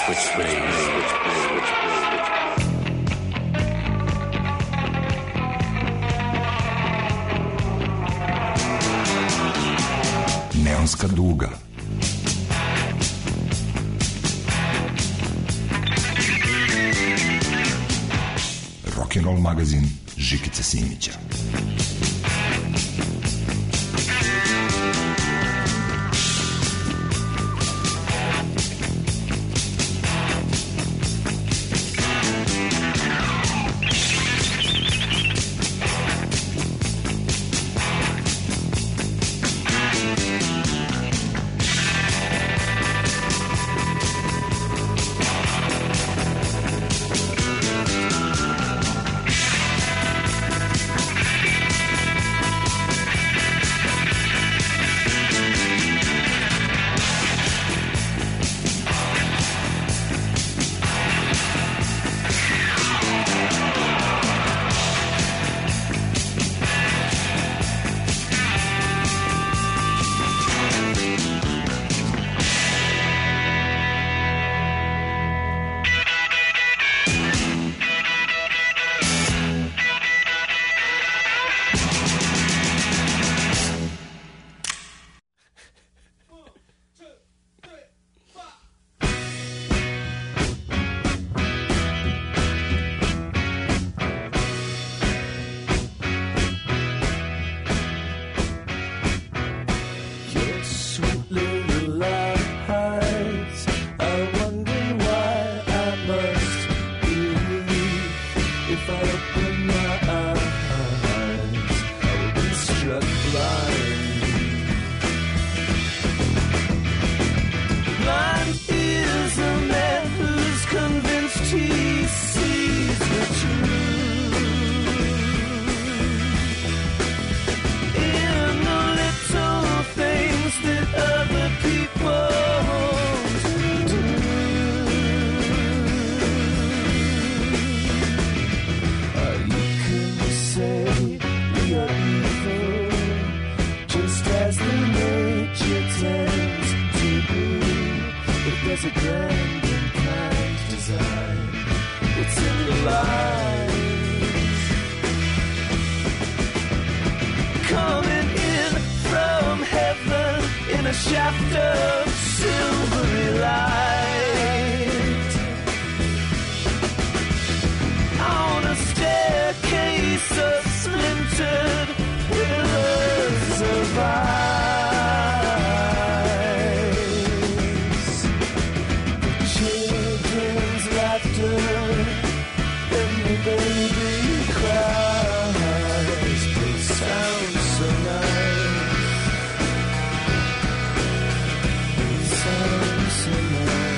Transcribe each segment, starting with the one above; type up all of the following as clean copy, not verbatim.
Neonska duga. Rock'n'roll magazin Žikice Simića. Sounds so nice.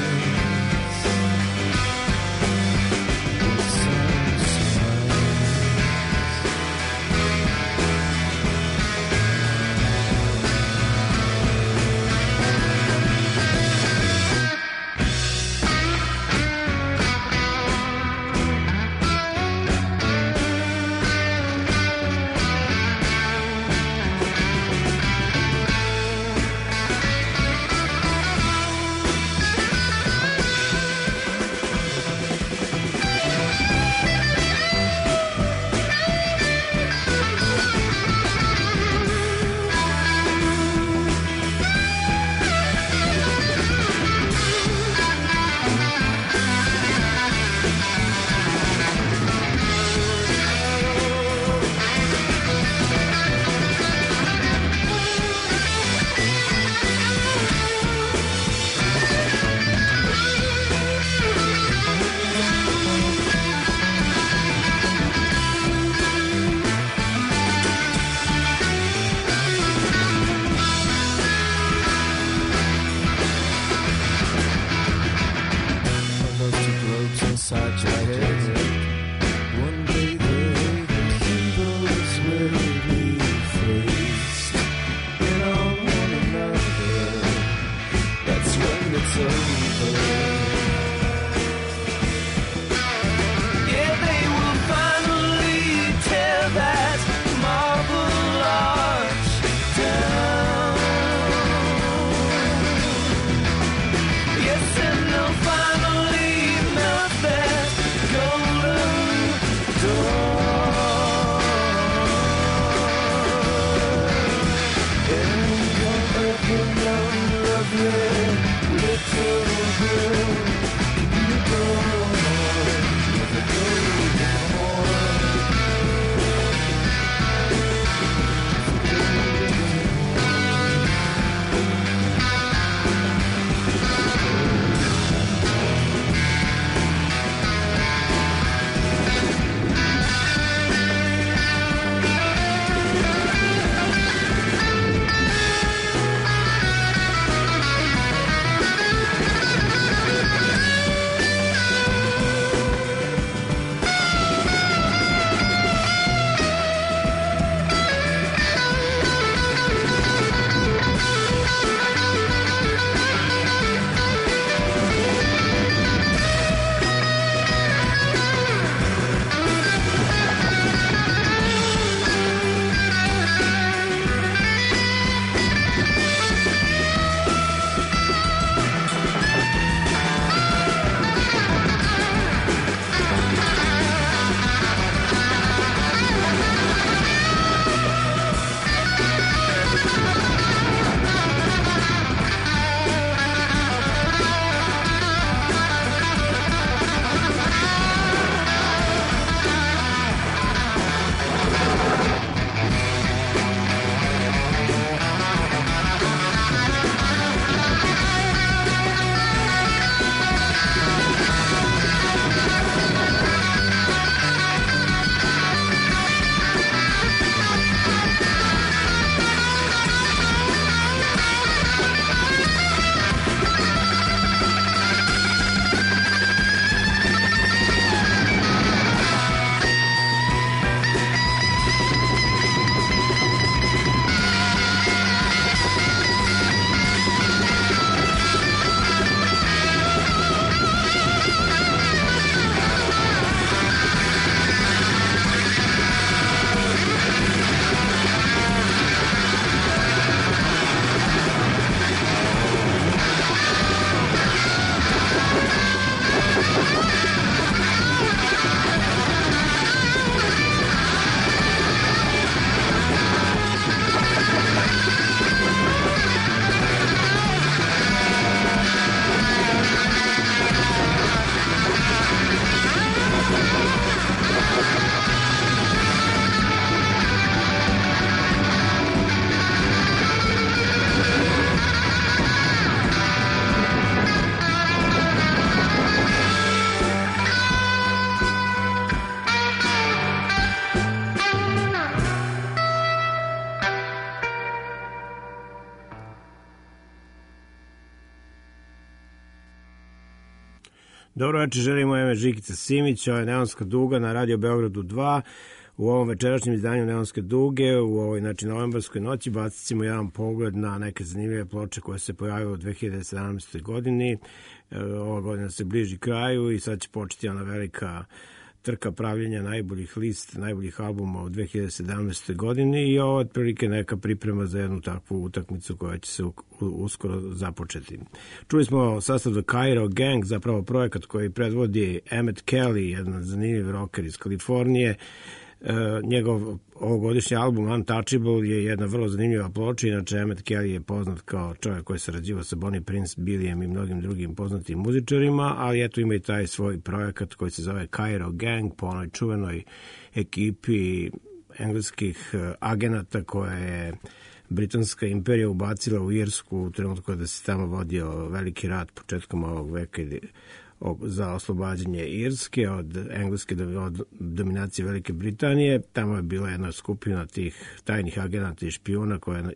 Dobro večer, želimo ime Žikica Simić, ovo je Neonska duga na Radio Beogradu 2. U ovom večerašnjem izdanju Neonske duge, u ovoj novembarskoj noći, bacit ćemo jedan pogled na neke zanimljive ploče koje se pojavile u 2017. godini. Ova godina se bliži kraju i sad će početi ona velika trka pravljenja najboljih list, najboljih albuma u 2017. godini i ovo je otprilike neka priprema za jednu takvu utakmicu koja će se uskoro započeti. Čuli smo sastav The Cairo Gang, zapravo projekat koji predvodi Emmett Kelly, jedan zanimljiv rocker iz Kalifornije. Njegov ovogodišnji album Untouchable je jedna vrlo zanimljiva ploča. Inače, Emmett Kelly je poznat kao čovjek koji se sarađivao sa Bonnie Prince, Billyem i mnogim drugim poznatim muzičarima, ali eto ima i taj svoj projekat koji se zove Cairo Gang, po onoj čuvenoj ekipi engleskih agenata koja je Britanska imperija ubacila u Irsku u trenutku kada se tamo vodio veliki rat početkom ovog veka za oslobađanje Irske od engleske dominacije Velike Britanije. Tamo je bila jedna skupina tih tajnih agenata i špijuna koja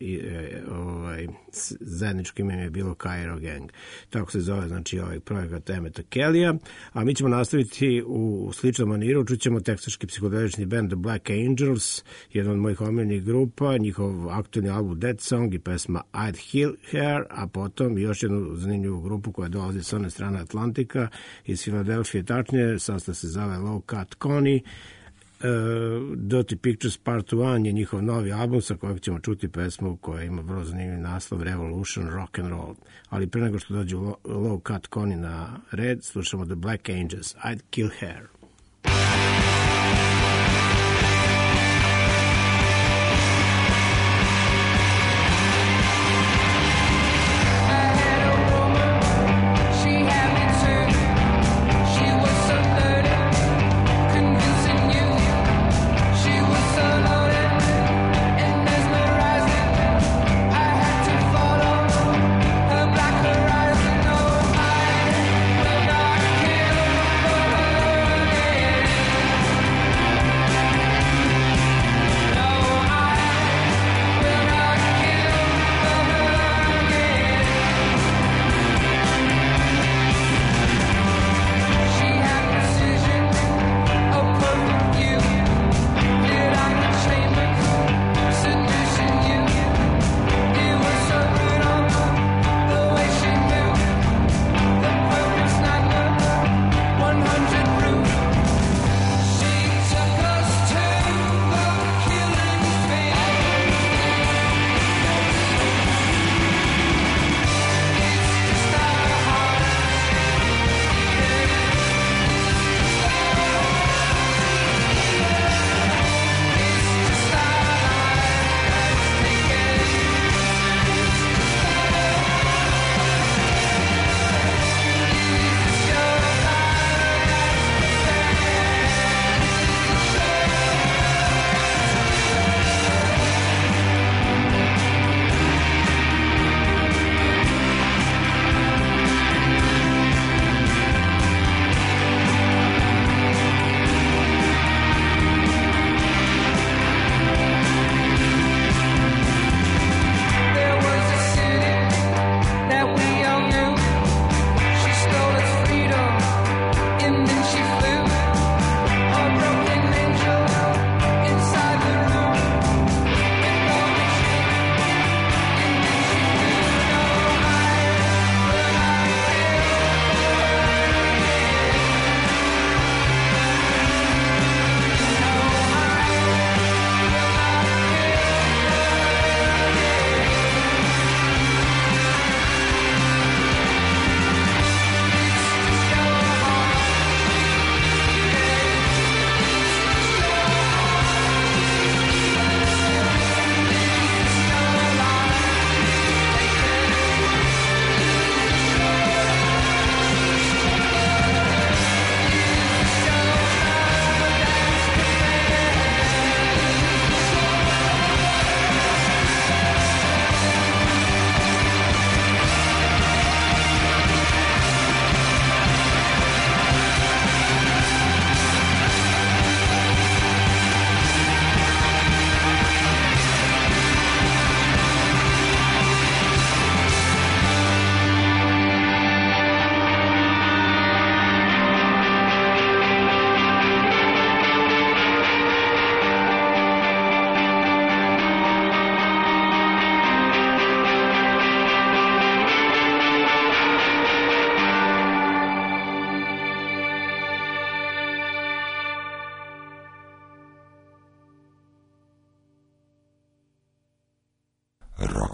zajedničko ime je bilo Cairo Gang. Tako se zove znači ovaj projekat Emmetta Kellya, a mi ćemo nastaviti u sličnom maniru. Čućemo teksaški psihodelični band The Black Angels, jedan od mojih omiljenih grupa, njihov aktualni album Dead Song i pesma I'd Kill Her, a potom još jednu zanimljivu grupu koja dolazi s one strane Atlantika, iz Filadelfije, tačnije, sastav se zove Low Cut Connie. Dirty Pictures Part 1 je njihov novi album sa kojeg ćemo čuti pesmu koja ima vrlo zanimljiv naslov Revolution Rock and Roll. Ali pre nego što dođu Low Cut Connie na red, slušamo The Black Angels, I'd Kill Her. Kill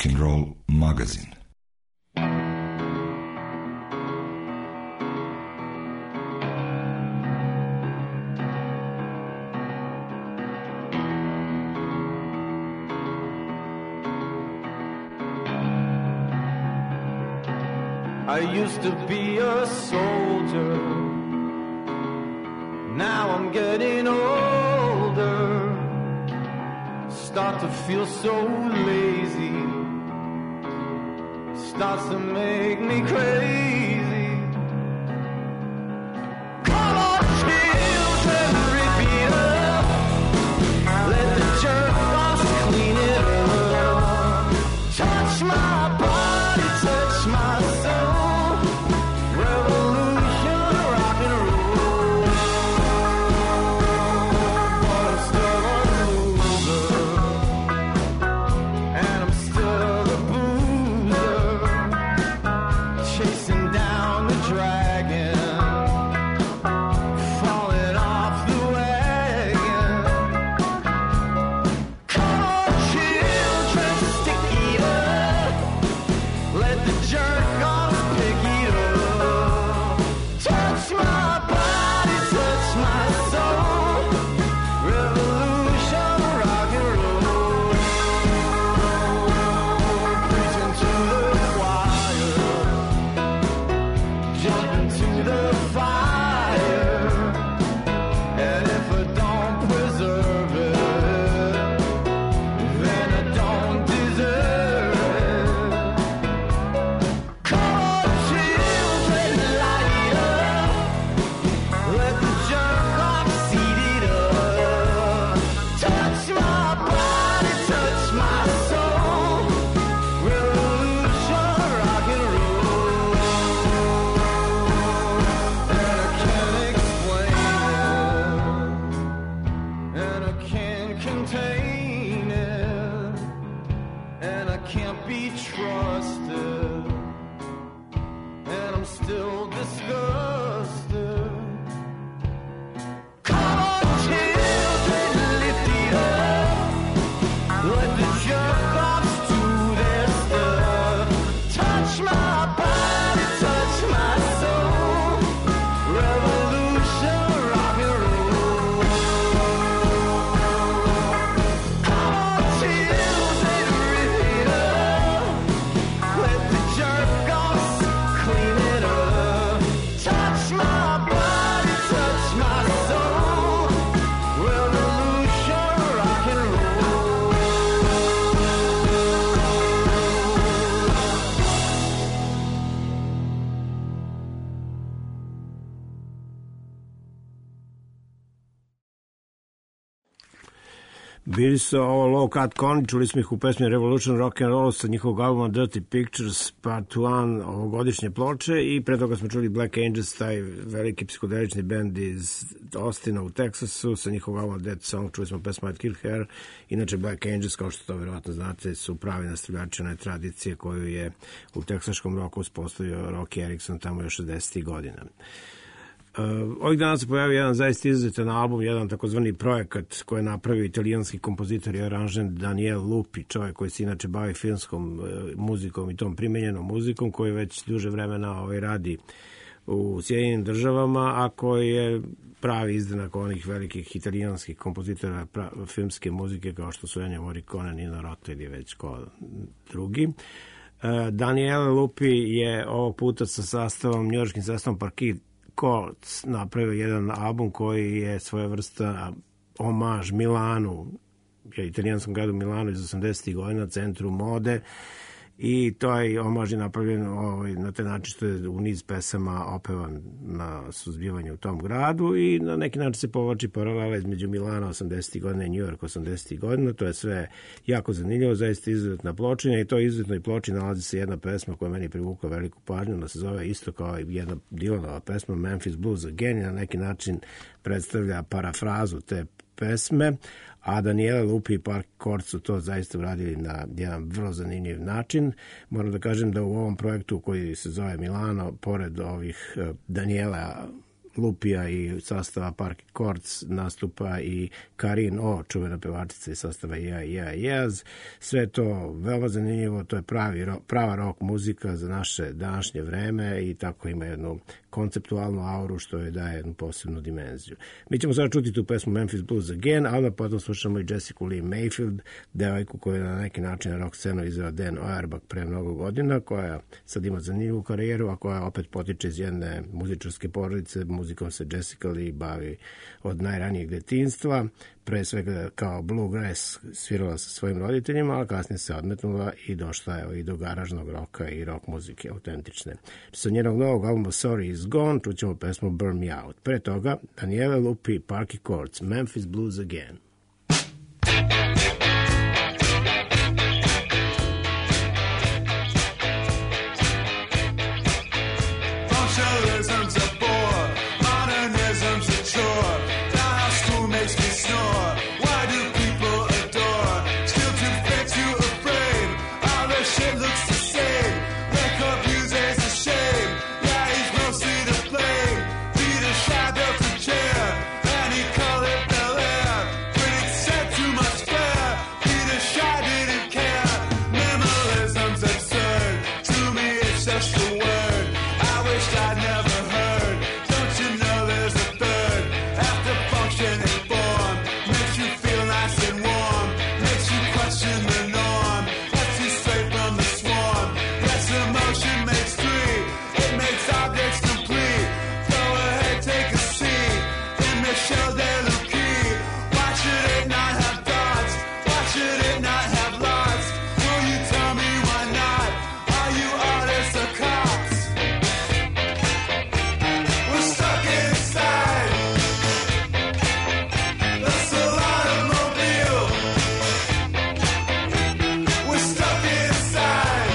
Rock'n'Roll magazin. I used to be a soldier, now I'm getting older, start to feel so lazy, starts to make me crazy. Come on, children, rip it up, let the jerk-offs clean it up, touch my body, touch my soul, revolution, rock and roll, but I'm still a loser, and I'm still a boozer, chasing down the dragon, falling off the wagon. Come on, children, stick it up, let the jerk-offs pick it up, touch my body, touch my soul, revolution, rock and roll, preaching to the choir, jumping to the fire, and if I don't preserve it, then I don't deserve it. Come on, children, light it up, let the jerk-offs eat it up, touch my body, touch my soul, revolution, rock and roll, and I can't explain it, and I can't contain it, and I can't be trusted, and I'm still disgusted. Come on, children, lift it up, let the jerk-offs do their stuff, touch my body, touch my soul, revolution, rock and roll. Come on, children, rip it up, let the jerk-offs clean it up, touch my body, touch my soul, revolution, rock and roll. Bili su ovo Low Cut Connie, čuli smo ih u pesmi Revolution Rock and Roll sa njihovog albuma Dirty Pictures Part 1 ovogodišnje ploče, i pre toga smo čuli Black Angels, taj veliki psihodelični bend iz Austina u Teksasu, sa njihovog albuma Dead Song čuli smo pesmu I'd Kill Her. Inače Black Angels, kao što to verovatno znate, su pravi nastavljači one tradicije koju je u teksaškom roku uspostavio Rocky Erickson tamo još 60. godina. Ovih dana se pojavio jedan zaista izuzetan album, jedan takozvani projekat koji je napravio italijanski kompozitor i aranžer Daniel Lupi, čovjek koji se inače bavi filmskom muzikom i tom primenjenom muzikom, koji već duže vremena radi u Sjedinjenim Državama, a koji je pravi izdanak onih velikih italijanskih kompozitora filmske muzike kao što su Ennio Morricone, Nino Rota ili već ko drugi. Daniele Lupi je ovog puta sa sastavom, njujorškim sastavom Parquet Courts napravio jedan album koji je svoja vrsta omaž Milanu, italijanskom gradu Milanu iz 80. godina, centru mode, i to je omaž je napravljen na taj način što je u niz pesama opevan na suzbivanju u tom gradu i na neki način se povlači paralela između Milana 80. godina i New York 80. godina. To je sve jako zanimljivo, zaista izuzetna pločinja, i to izuzetnoj ploči nalazi se jedna pesma koja meni privukla veliku pažnju, ona se zove isto kao i jedna Dylanova pesma Memphis Blues Again, i na neki način predstavlja parafrazu te pesme, a Daniele Lupi i Parquet Courts su to zaista uradili na jedan vrlo zanimljiv način. Moram da kažem da u ovom projektu koji se zove Milano, pored ovih Daniela Lupija i sastava Parky Courts, nastupa i Karin O, čuvena pevačica iz sastava Yes. Sve to veoma zanimljivo, to je prava rock muzika za naše današnje vreme i tako ima jednu konceptualnu auru što je daje jednu posebnu dimenziju. Mi ćemo sada čuti tu pesmu Memphis Blues Again, a onda potom slušamo i Jessica Lee Mayfield, devojku koju je na neki način rock scenu izveo Dan Auerbach pre mnogo godina, koja sad ima zanimljivu karijeru, a koja opet potiče iz jedne muzičarske porodice. Muzikom se Jessica Lee bavi od najranijeg detinjstva, pre svega kao bluegrass svirala sa svojim roditeljima, a kasnije se odmetnula i došla je i do garažnog roka i rock muzike autentične. Sa njenog novog albuma Sorry is Gone čućemo pesmu Burn Me Out. Pre toga Daniele Lupi, Parky Courts, Memphis Blues Again. Functionalism's a bore, modernism's a chore. Now how school makes me snore. Why do people adore? Still too fit, too afraid. All their shit looks the same. Their confusion's a shame. Yeah, he's mostly to blame. Peter Shaw built a chair, and he called it Bel Air. Critics said too much flair. Peter Shaw didn't care. Minimalism's absurd. To me, it's just a word. I wish I'd never heard. Don't you know there's a third? After function and form, makes you feel nice and warm, makes you question the norm. Lets you straight from the swarm. Yes, emotion makes three. It makes objects complete. Go ahead, take a seat in Michel Delucchi. Why should it not have thoughts? Why should it not have lots? Will you tell me why not? Are you artists or cops? We're stuck inside. That's a lot of mobile. We're stuck inside.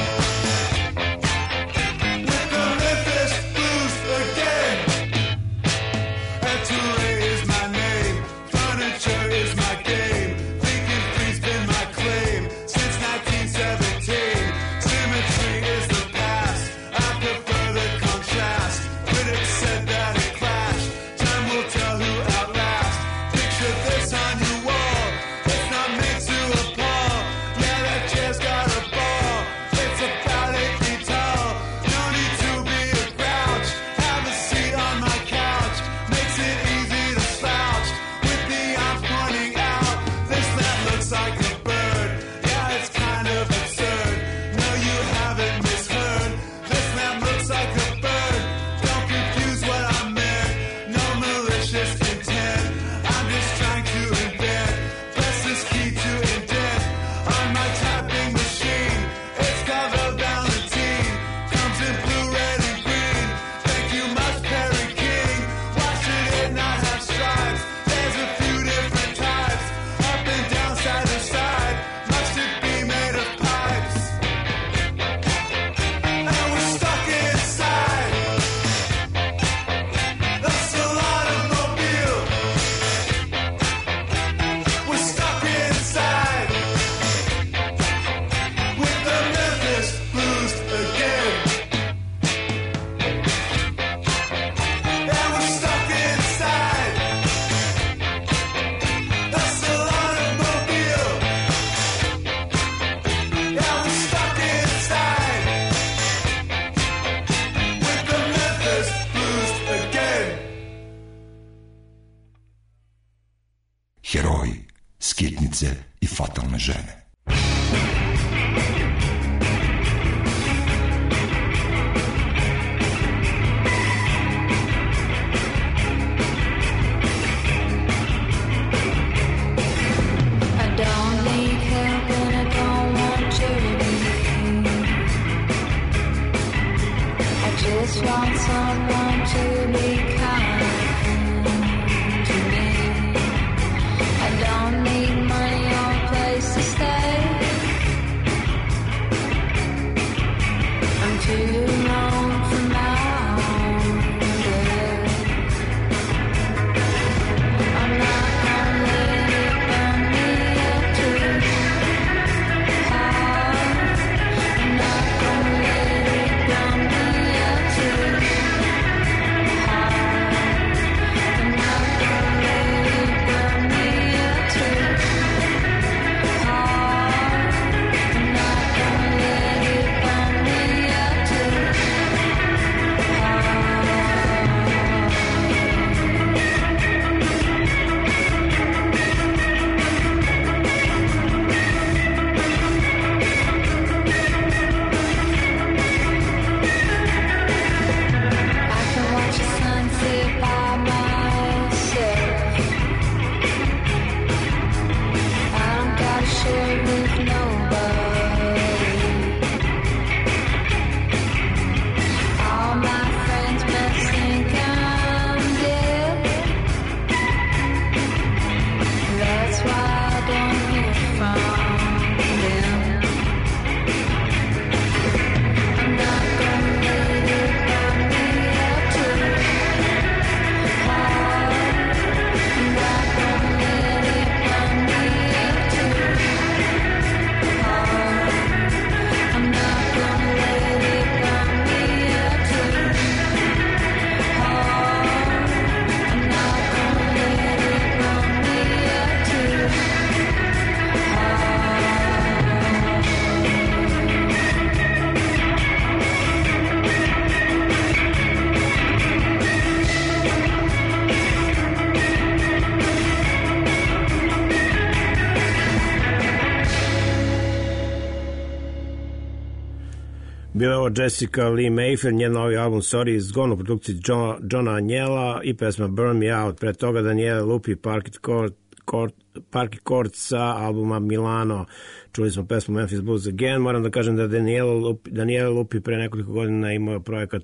With the Memphis Blues again. And Touré is my name. Furniture is my game. Thinking free's been my claim since 1917. Symmetry is the past. I prefer the contrast. Critics said that it clashed. Time will tell who outlast. Picture this on your wall. It's not meant to appall. Yeah, that chair's got a ball. It's about 8 feet tall. No need to be a grouch. Have a seat on my couch. Makes it easy to slouch. With the arms pointing out. This land looks like a bird. Yeah, it's kind of absurd. No, you haven't misheard. This land looks like a bird. Don't confuse what I meant. No malicious intent. I'm just trying to invent. Press this key to indent. On my tapping machine. It's called the Valentine. Comes in blue, red, and green. Thank you much, Perry King. Why should it not have stripes? There's a few different types. Up and down, side to side. Must it be made of pipes? And we're stuck inside. That's a lot of mobile. We're stuck inside. With the Memphis Blues again. And we're stuck inside. That's a lot of mobile. Yeah, we're stuck inside. With the Memphis Blues again. Heroji, skitnice i fatalne žene. I don't need help and I don't want charity. I just want someone to be kind to me. I don't need money or a place to stay. I'm too long from now. I'm not gonna let it burn me up too hard. I'm not gonna let it burn me up too hard. Bila je ovo Jessica Lee Mayfair, njen novi album Sorry is Gone u produkciji Johna Agnella i pesma Burn Me Out. Pre toga Daniele Lupi, Parquet Court sa albuma Milano. Čuli smo pesmu Memphis Blues Again. Moram da kažem da Daniele Lupi pre nekoliko godina imao projekat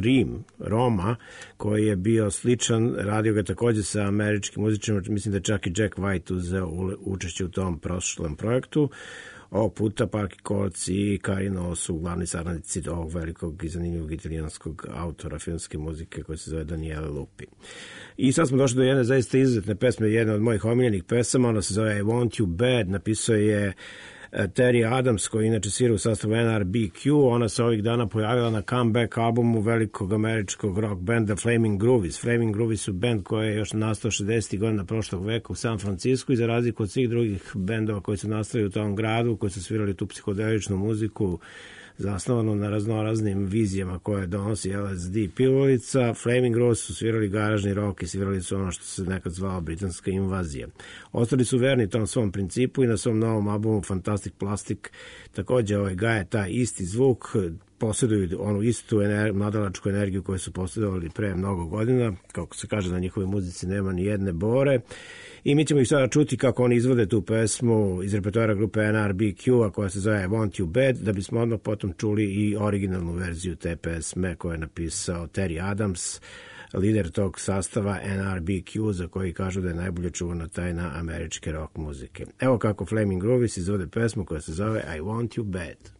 Roma, koji je bio sličan. Radio ga takođe sa američkim muzičarima. Mislim da čak i Jack White uzeo učešće u tom prošlom projektu. Ovog puta Parquet Courts i Carino su glavni saradnici ovog velikog i zanimljivog italijanskog autora filmske muzike koji se zove Daniele Lupi. I sad smo došli do jedne zaista izuzetne pesme, jedna od mojih omiljenih pesama, ona se zove I Want You Bad, napisao je Terry Adams, koji inače svira u sastavu NRBQ. Ona se ovih dana pojavila na comeback albumu velikog američkog rock benda Flaming Groovies. Flaming Groovies su bend koji je još nastao 60. godina prošlog veka u San Francisco i za razliku od svih drugih bendova koji su nastali u tom gradu, koji su svirali tu psihodeličnu muziku zasnovano na raznoraznim vizijama koje donosi LSD pilovica. Flaming Groovies su svirali garažni rock i svirali su ono što se nekad zvalo britanska invazija. Ostali su verni tom svom principu i na svom novom albumu Fantastic Plastic takođe gaje taj isti zvuk, posjeduju onu istu mladalačku energiju koju su posjedovali pre mnogo godina. Kako se kaže, na njihovoj muzici nema ni jedne bore. I mi ćemo ih sada čuti kako oni izvode tu pesmu iz repertoara grupe NRBQ, a koja se zove I Want You Bad, da bismo odmah potom čuli i originalnu verziju te pesme koju je napisao Terry Adams, lider tog sastava NRBQ, za koji kažu da je najbolje čuvana tajna američke rock muzike. Evo kako Flaming Groovies izvode pesmu koja se zove I Want You Bad.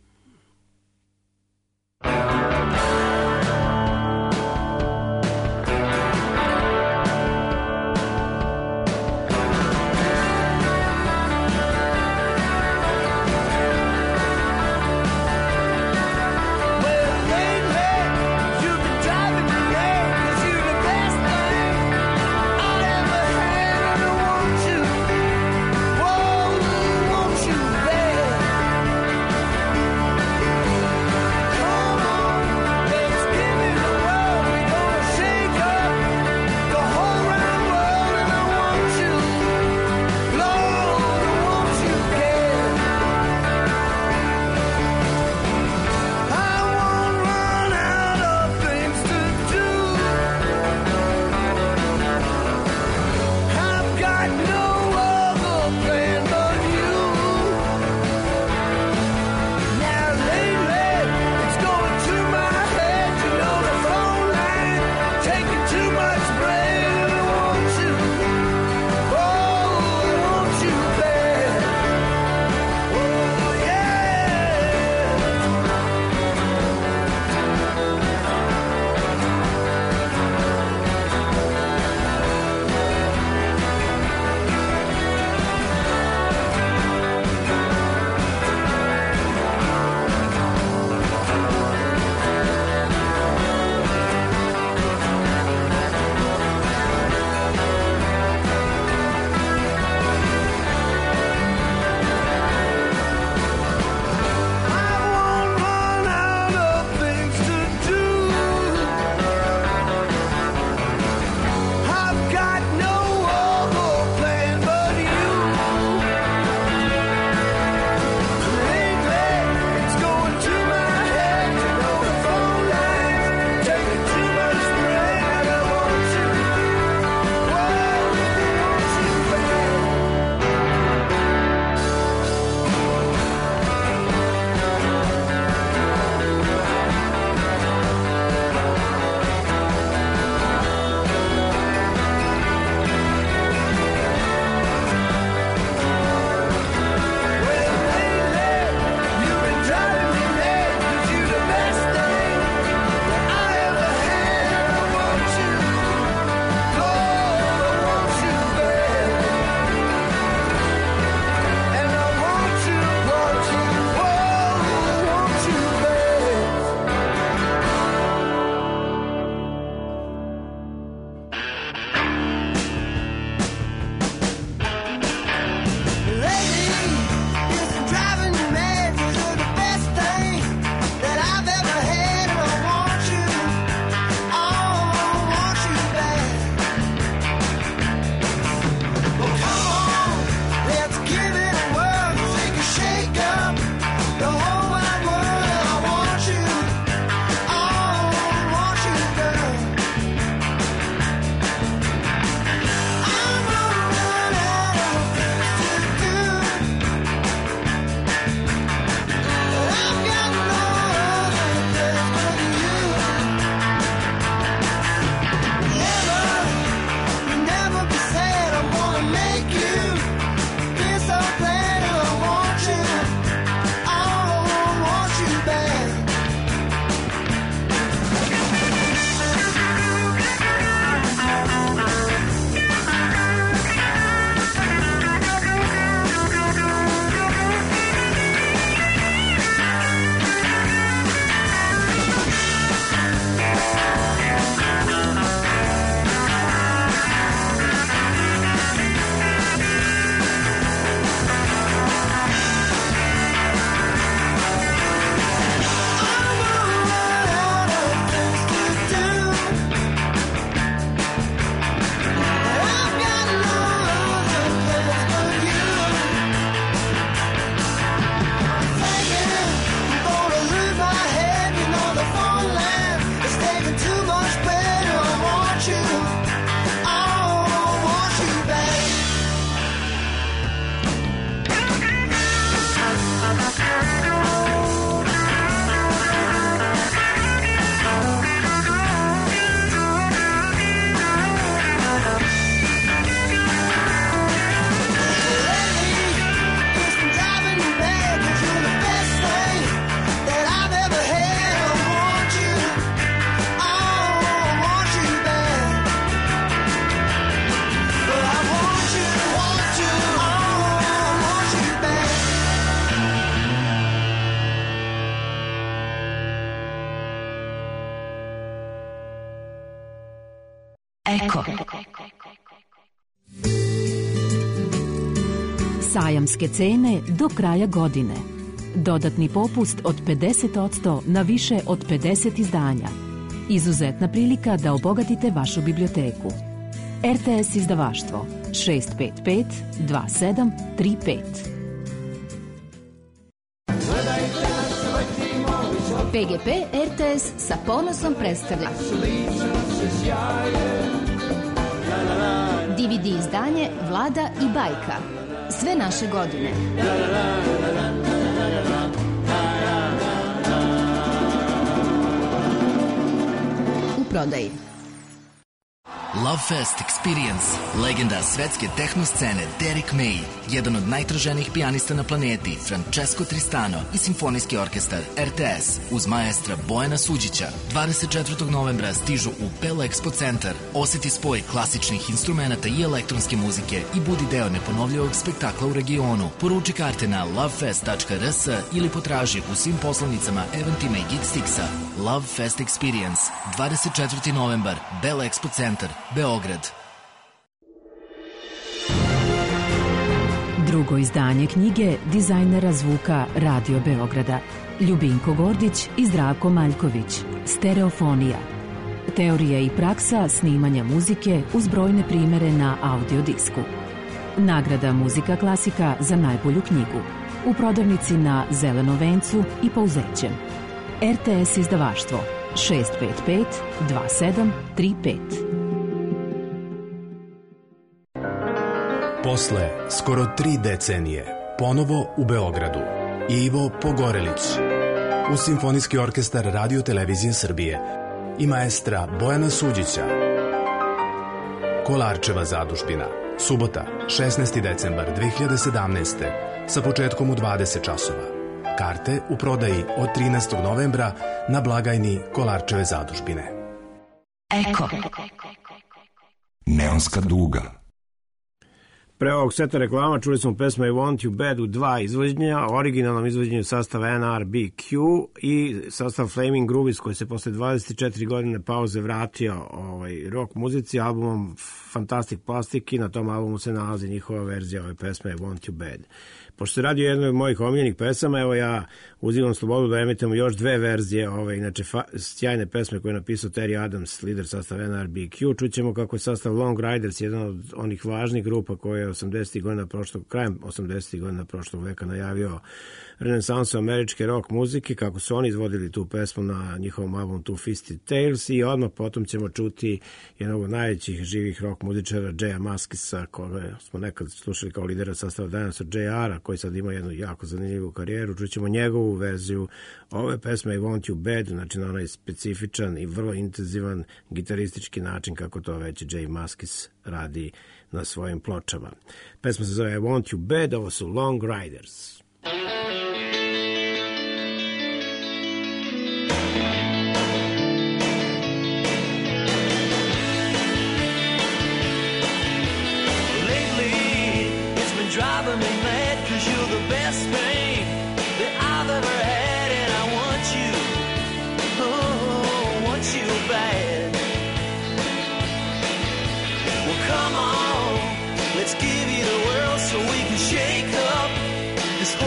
Come on. Eko. Sajamske cene do kraja godine. Dodatni popust od 50% na više od 50 izdanja. Izuzetna prilika da obogatite vašu biblioteku. RTS izdavaštvo 655 2735. PGP RTS sa ponosom predstavlja DVD izdanje Vlada i bajka. Sve naše godine. U prodaji. Lovefest Experience, legenda svetske tehno scene Derek May, jedan od najtraženijih pijanista na planeti, Francesco Tristano i simfonijski orkestar RTS uz maestra Bojana Suđića 24. novembra stižu u Bell Expo centar. Oseti spoj klasičnih instrumenata i elektronske muzike i budi deo neponovljivog spektakla u regionu. Poruči karte na lovefest.rs ili potraži u svim poslovnicama Eventima i Geekstixa. Lovefest Experience, 24. novembar, Bell Expo centar, Beograd. Drugo izdanje knjige dizajnera zvuka Radio Beograda Ljubinko Gordić i Zdravko Maljković. Stereofonija. Teorija i praksa snimanja muzike uz brojne primere na audio disku. Nagrada Muzika klasika za najbolju knjigu. U prodavnici na Zelenom vencu i Pouzećem. RTS izdavaštvo 655 2735. Posle skoro 3 decenije, ponovo u Beogradu, Ivo Pogorelić, uz Simfonijski orkestar Radio Televizije Srbije i maestra Bojana Suđića. Kolarčeva zadužbina, subota, 16. decembar 2017. sa početkom u 20 časova. Karte u prodaji od 13. novembra na blagajni Kolarčeve zadužbine. Eko. Neonska duga. Pre ovog seta reklama čuli smo pesmu I Want You Bad u 2 izvođenja, originalnom izvođenju sastava NRBQ i sastav Flaming Groovies koji se posle 24 godine pauze vratio rock muzici albumom Fantastic Plastic i na tom albumu se nalazi njihova verzija ove pesme I Want You Bad. Pošto se radi o jednoj od mojih omiljenih pesama, evo ja uzimam slobodu da emitamo još 2 verzije inače sjajne pesme koje je napisao Terry Adams, lider sastava NRBQ. Čućemo kako je sastav Long Riders, jedan od onih važnih grupa koje je krajem 80. godina prošlog veka najavio renesansu američke rock muzike, kako su oni izvodili tu pesmu na njihovom albumu Two Fisted Tales i odmah potom ćemo čuti jednog od najvećih živih rock muzičara Jaya Maskisa, koga smo nekad slušali kao lidera sastava Dinosaur Jr.-a, koji sad ima jednu jako zanimljivu karijeru. Čućemo njegovu verziju ove pesme I Want You Bad, znači na onaj specifičan i vrlo intenzivan gitaristički način kako to već Jay Maskis radi na svojim pločama. Pesma se zove I Want You Bad, ovo su Long Riders. Driving me mad 'cause you're the best thing that I've ever had, and I want you, want you bad. Well, come on, let's give you the world so we can shake up this whole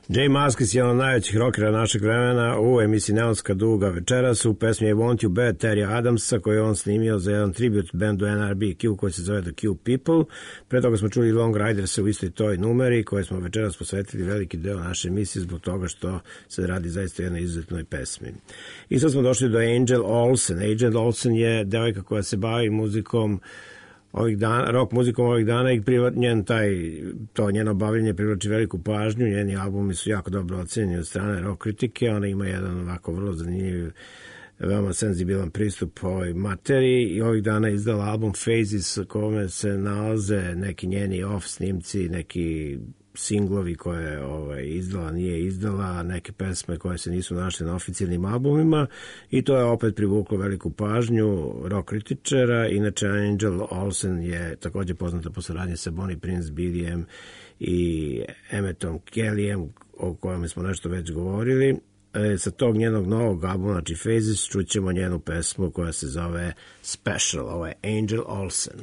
Jay Mascis je jedan od najvećih rockera našeg vremena u emisiji Neonska duga večeras u pesmi I Want You Bad Terry Adamsa koju je on snimio za jedan tribut bandu NRBQ koji se zove The Q People. Pre toga smo čuli Long Riders u istoj toj numeri koje smo večeras posvetili veliki deo naše emisije zbog toga što se radi zaista jednoj izuzetnoj pesmi. I sad smo došli do Angel Olsen. Angel Olsen je devojka koja se bavi muzikom ovih dana, rock muzikom ovih dana i njeno bavljenje privlači veliku pažnju. Njeni albumi su jako dobro ocenjeni od strane rock kritike. Ona ima jedan ovako vrlo zanimljiv, veoma senzibilan pristup ovoj materiji i ovih dana izdala album Phases kome se nalaze neki njeni off snimci, neki singlovi koje izdala, nije izdala, neke pesme koje se nisu našle na oficijalnim albumima i to je opet privuklo veliku pažnju rock kritičara. Inače Angel Olsen je također poznata po saradnji sa Bonnie Prince Billyem i Emmetom Kellyem o kojem smo nešto već govorili. Sa tog njenog novog albuma, znači Phases, čućemo njenu pesmu koja se zove Special. Ovo je Angel Olsen.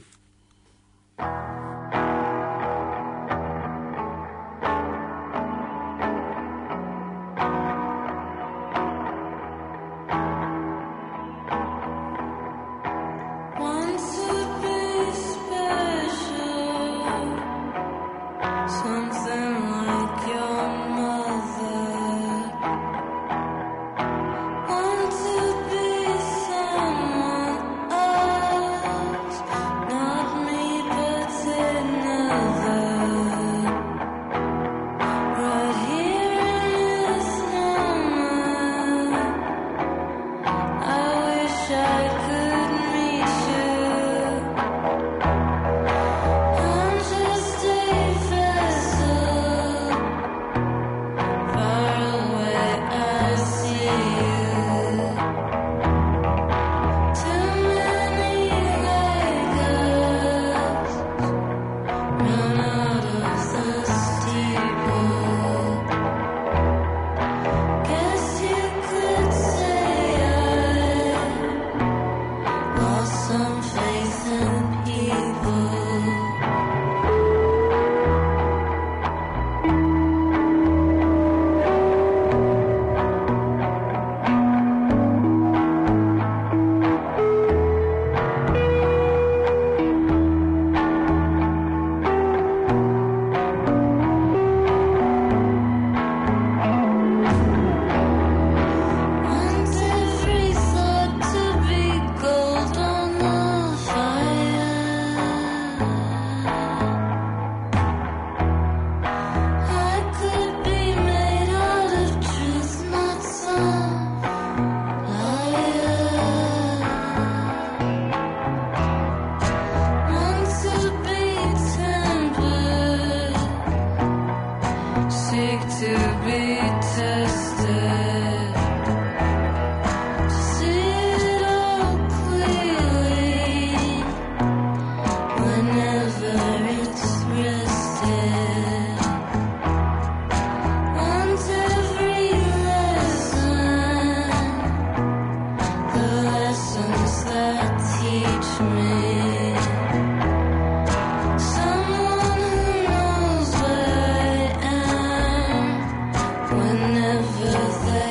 Whenever they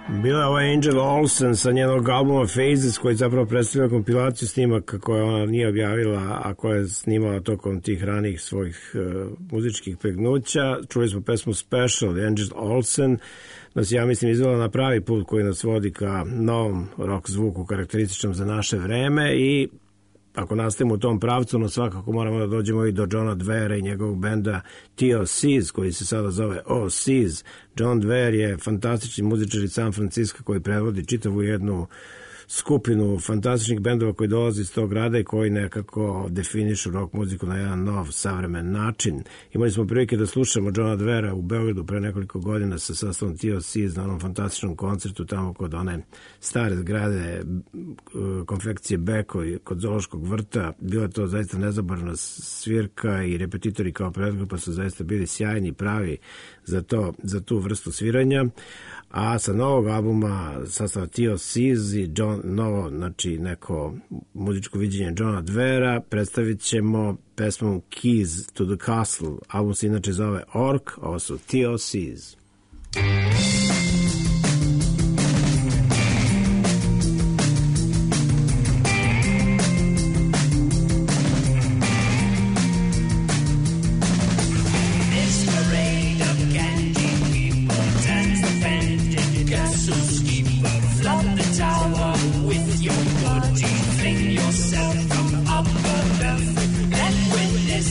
Bila je ova Angel Olsen sa njenog albuma Phases, koji zapravo predstavlja kompilaciju snimaka koje ona nije objavila, a koja je snimala tokom tih ranih svojih muzičkih pregnuća. Čuli smo pesmu Special, Angel Olsen, nas, ja mislim, izvela na pravi put koji nas vodi ka novom rock zvuku karakterističnom za naše vreme i ako nastavimo u tom pravcu, no svakako moramo da dođemo i do Johna Dwera i njegovog benda TLCs, koji se sada zove OCs. John Dwyer je fantastični muzičar iz San Francisco koji predvodi čitavu jednu skupinu fantastičnih bendova koji dolaze iz tog grada i koji nekako definišu rock muziku na jedan nov, savremen način. Imali smo prilike da slušamo Johna Dwera u Beogradu pre nekoliko godina sa sastavom TLCs na onom fantastičnom koncertu tamo kod one stare zgrade konfekcije Beko kod Zoološkog vrta. Bila to zaista nezaboravna svirka i repetitori kao predgrupa su zaista bili sjajni, pravi za tu vrstu sviranja. A sa novog albuma sastava TLCs i novo, znači neko muzičko viđenje Johna Dwera, predstavit ćemo pesmu Keys to the Castle. Album se inače zove Ork, ovo su TLCs.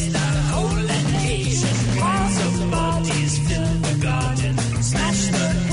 Smash the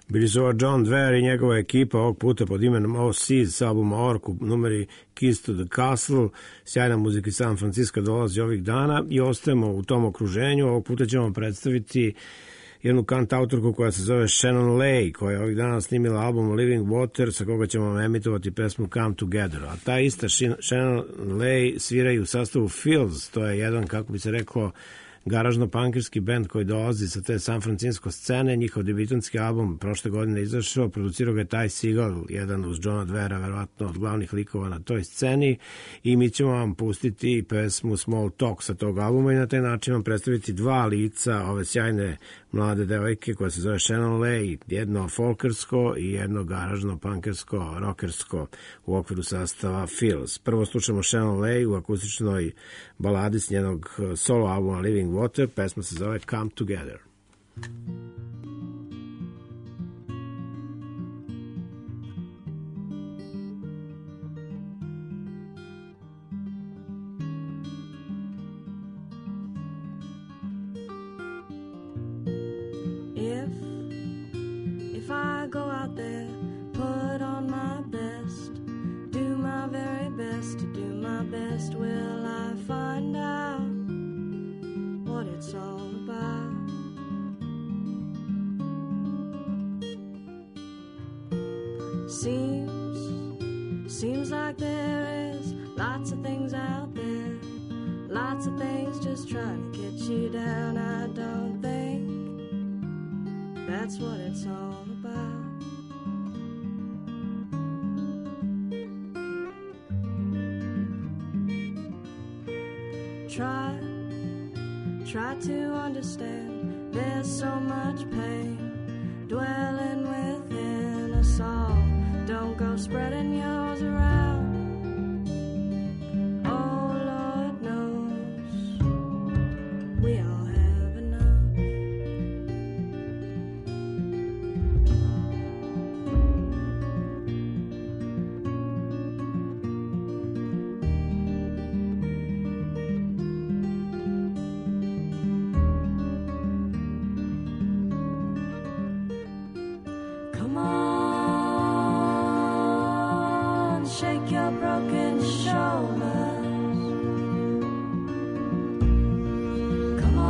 Bili su John Dwyer i njegova ekipa ovog puta pod imenom O-Seas s albuma Ork u numeri Keys to the Castle. Sjajna muzika iz San Francisco dolazi ovih dana i ostajemo u tom okruženju. Ovog puta ćemo vam predstaviti jednu kantautorku koja se zove Shannon Lay, koja je ovih dana snimila album Living Water, sa koga ćemo vam emitovati pesmu Come Together. A ta ista Shannon Lay svira i u sastavu Fields, to je jedan, kako bi se reklo, garažno-punkerski band koji dolazi sa te San Francisco scene. Njihov debitanski album prošle godine izašao, producirao ga je Ty Segall, jedan uz Johna Dwera, verovatno od glavnih likova na toj sceni, i mi ćemo vam pustiti pesmu Small Talk sa tog albuma i na taj način vam predstaviti dva lica ove sjajne mlade devojke koja se zove Shannon Lay, jedno folkersko i jedno garažno-punkersko, rockersko u okviru sastava Fields. Prvo slušamo Shannon Lay u akustičnoj baladi s njenog solo albuma Living Water, pesma se zove Come Together. If I go out there, put on my best, do my very best to do my best, will I find out what it's all about? Seems like there is lots of things out there, lots of things just trying to get you down. I don't think that's what it's all about. Try to understand, there's so much pain dwelling within us all. Don't go spreading yours around. Oh, Lord knows we all have enough. Come on, shake your broken shoulders. Come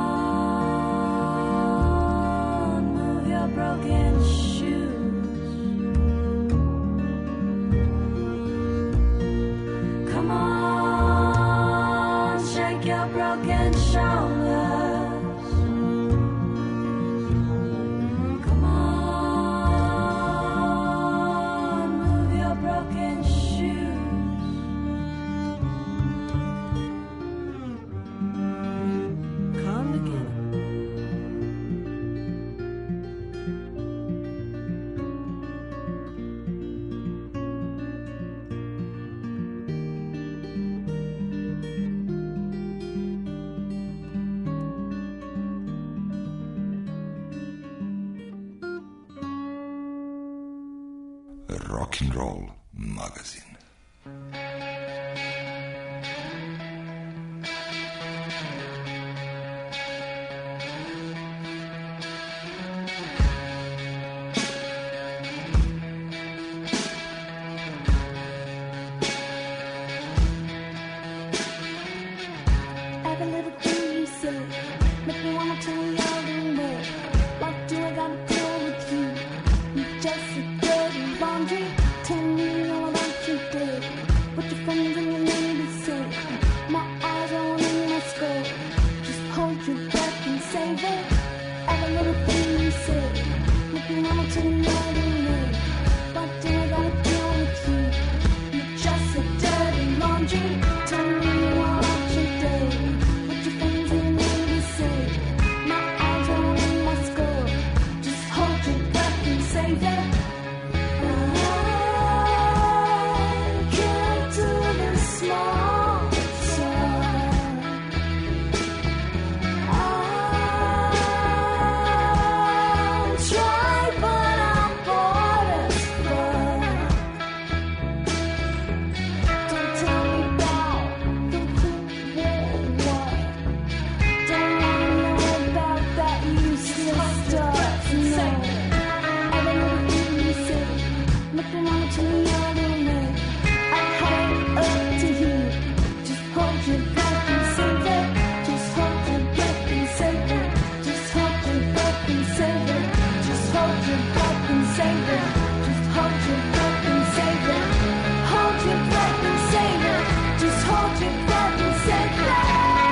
on, move your broken shoes. Come on, shake your broken shoulders. Rock and Roll magazin. Every little thing you say make me wanna turn the other way. What do I gotta do with you? You just a dirty laundry. Tell me all about your day. What your friends and your neighbors say. My eyes are on you, let's go. Just hold your breath and save it. Every little thing you say make me wanna turn the other way. What do I gotta do with you? You just a dirty laundry. Tell me all about your day. What your friends and your neighbors say. My eyes are on you, let's go. Just hold your breath and save it. your breath and save it. Just hold your breath and save it. Hold your breath and save it. Just hold your breath and save it.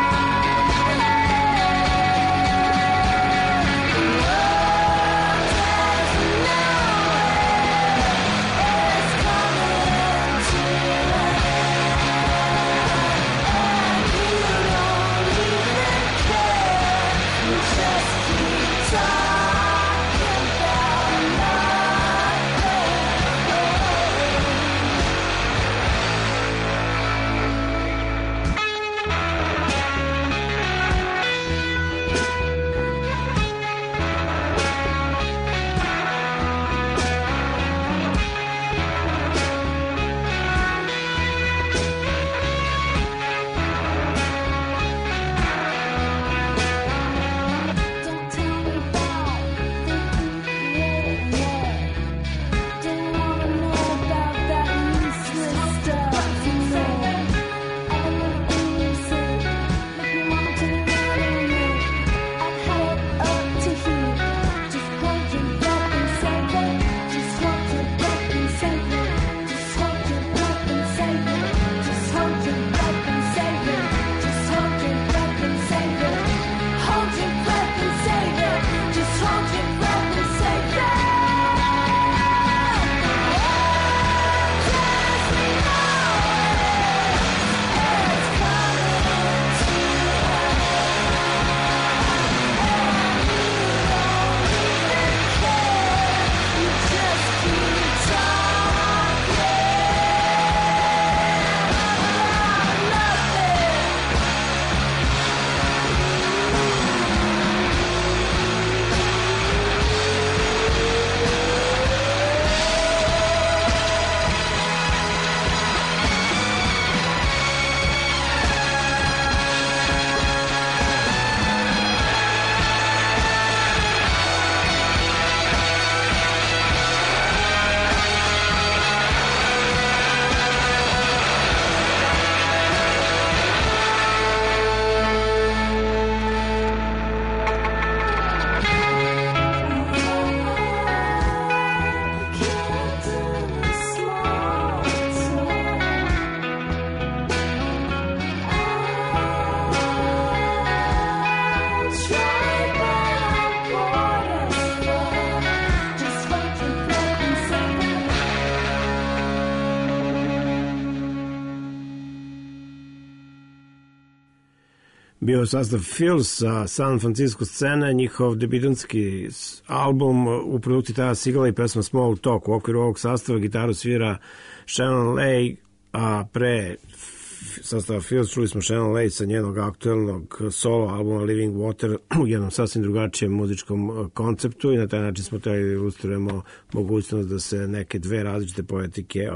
bio sastav Fils sa San Francisco scene, njihov debitanski album, u produkciji tada Sigala i pesma Small Talk. U okviru ovog sastava gitaru svira Shannon Lay, a pre sastava Fils čuli smo Shannon Lay sa njenog aktuelnog solo albuma Living Water u jednom sasvim drugačijem muzičkom konceptu i na taj način smo trebali ilustrujemo mogućnost da se neke dve različite poetike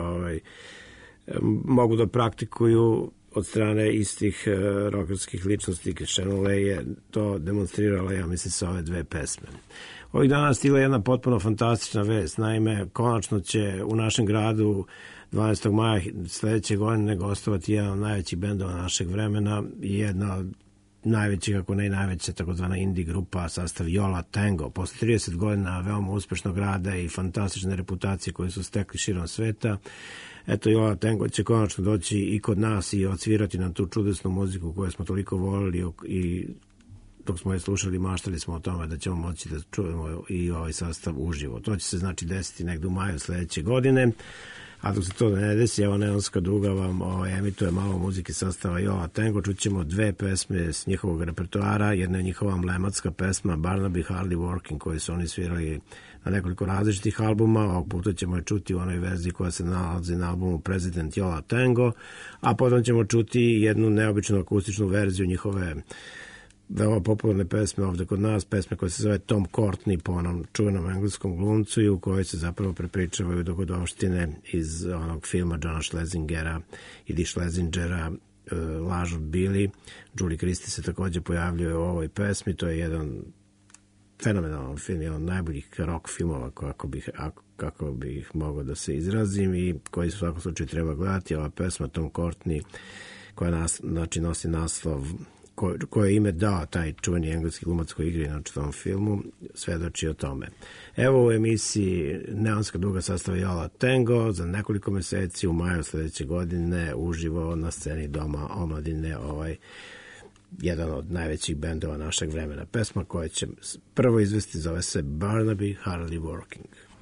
mogu da praktikuju od strane istih rockerskih ličnosti. Shannon Lay je to demonstrirala, ja mislim, sa ove dve pesme. Ovih dana stigla jedna potpuno fantastična vest. Naime, konačno će u našem gradu 12. maja sledeće godine gostovati jedan od najvećih bendova našeg vremena i jedna od najvećih, ako ne i najveća, takozvana indie grupa, sastav Yo La Tengo. Posle 30 godina veoma uspešnog rada i fantastične reputacije koje su stekli širom sveta, eto, Yo La Tengo će konačno doći i kod nas i odsvirati nam tu čudesnu muziku koju smo toliko volili i dok smo je slušali, maštali smo o tome da ćemo moći da čujemo i ovaj sastav uživo. To će se znači desiti negde u maju sledeće godine, a dok se to ne desi, evo Neonska duga vam emituje malo muzike sastava Yo La Tengo. Čućemo dve pesme s njihovog repertoara. Jedna je njihova emblematska pesma Barnaby Hardly Working, koju su oni svirali na nekoliko različitih albuma. Ovog puta ćemo je čuti u onoj verziji koja se nalazi na albumu President Yo La Tengo, a potom ćemo čuti jednu neobičnu akustičnu verziju njihove veoma popularne pesme ovde kod nas, pesme koja se zove Tom Courtney po onom čuvenom engleskom glumcu i u kojoj se zapravo prepričavaju dogodovštine iz onog filma Johna Schlesingera i Dee Schlesingera Laž od Billy. Julie Christie se takođe pojavljuje u ovoj pesmi. To je jedan fenomenalan film, jedan od najboljih rock filmova kako bih mogao da se izrazim i koji u svakom slučaju treba gledati. Ova pesma Tom Courtney koja nosi naslov koje ime dao taj čuveni engleski glumac koji igra na tom filmu, svedoči o tome. Evo u emisiji Neonska duga sastavljala Tango za nekoliko meseci u maju sledeće godine uživo na sceni Doma omladine jedan od najvećih bendova našeg vremena. Pesma koja će prvo izvesti zove se Barnaby Hardly Working.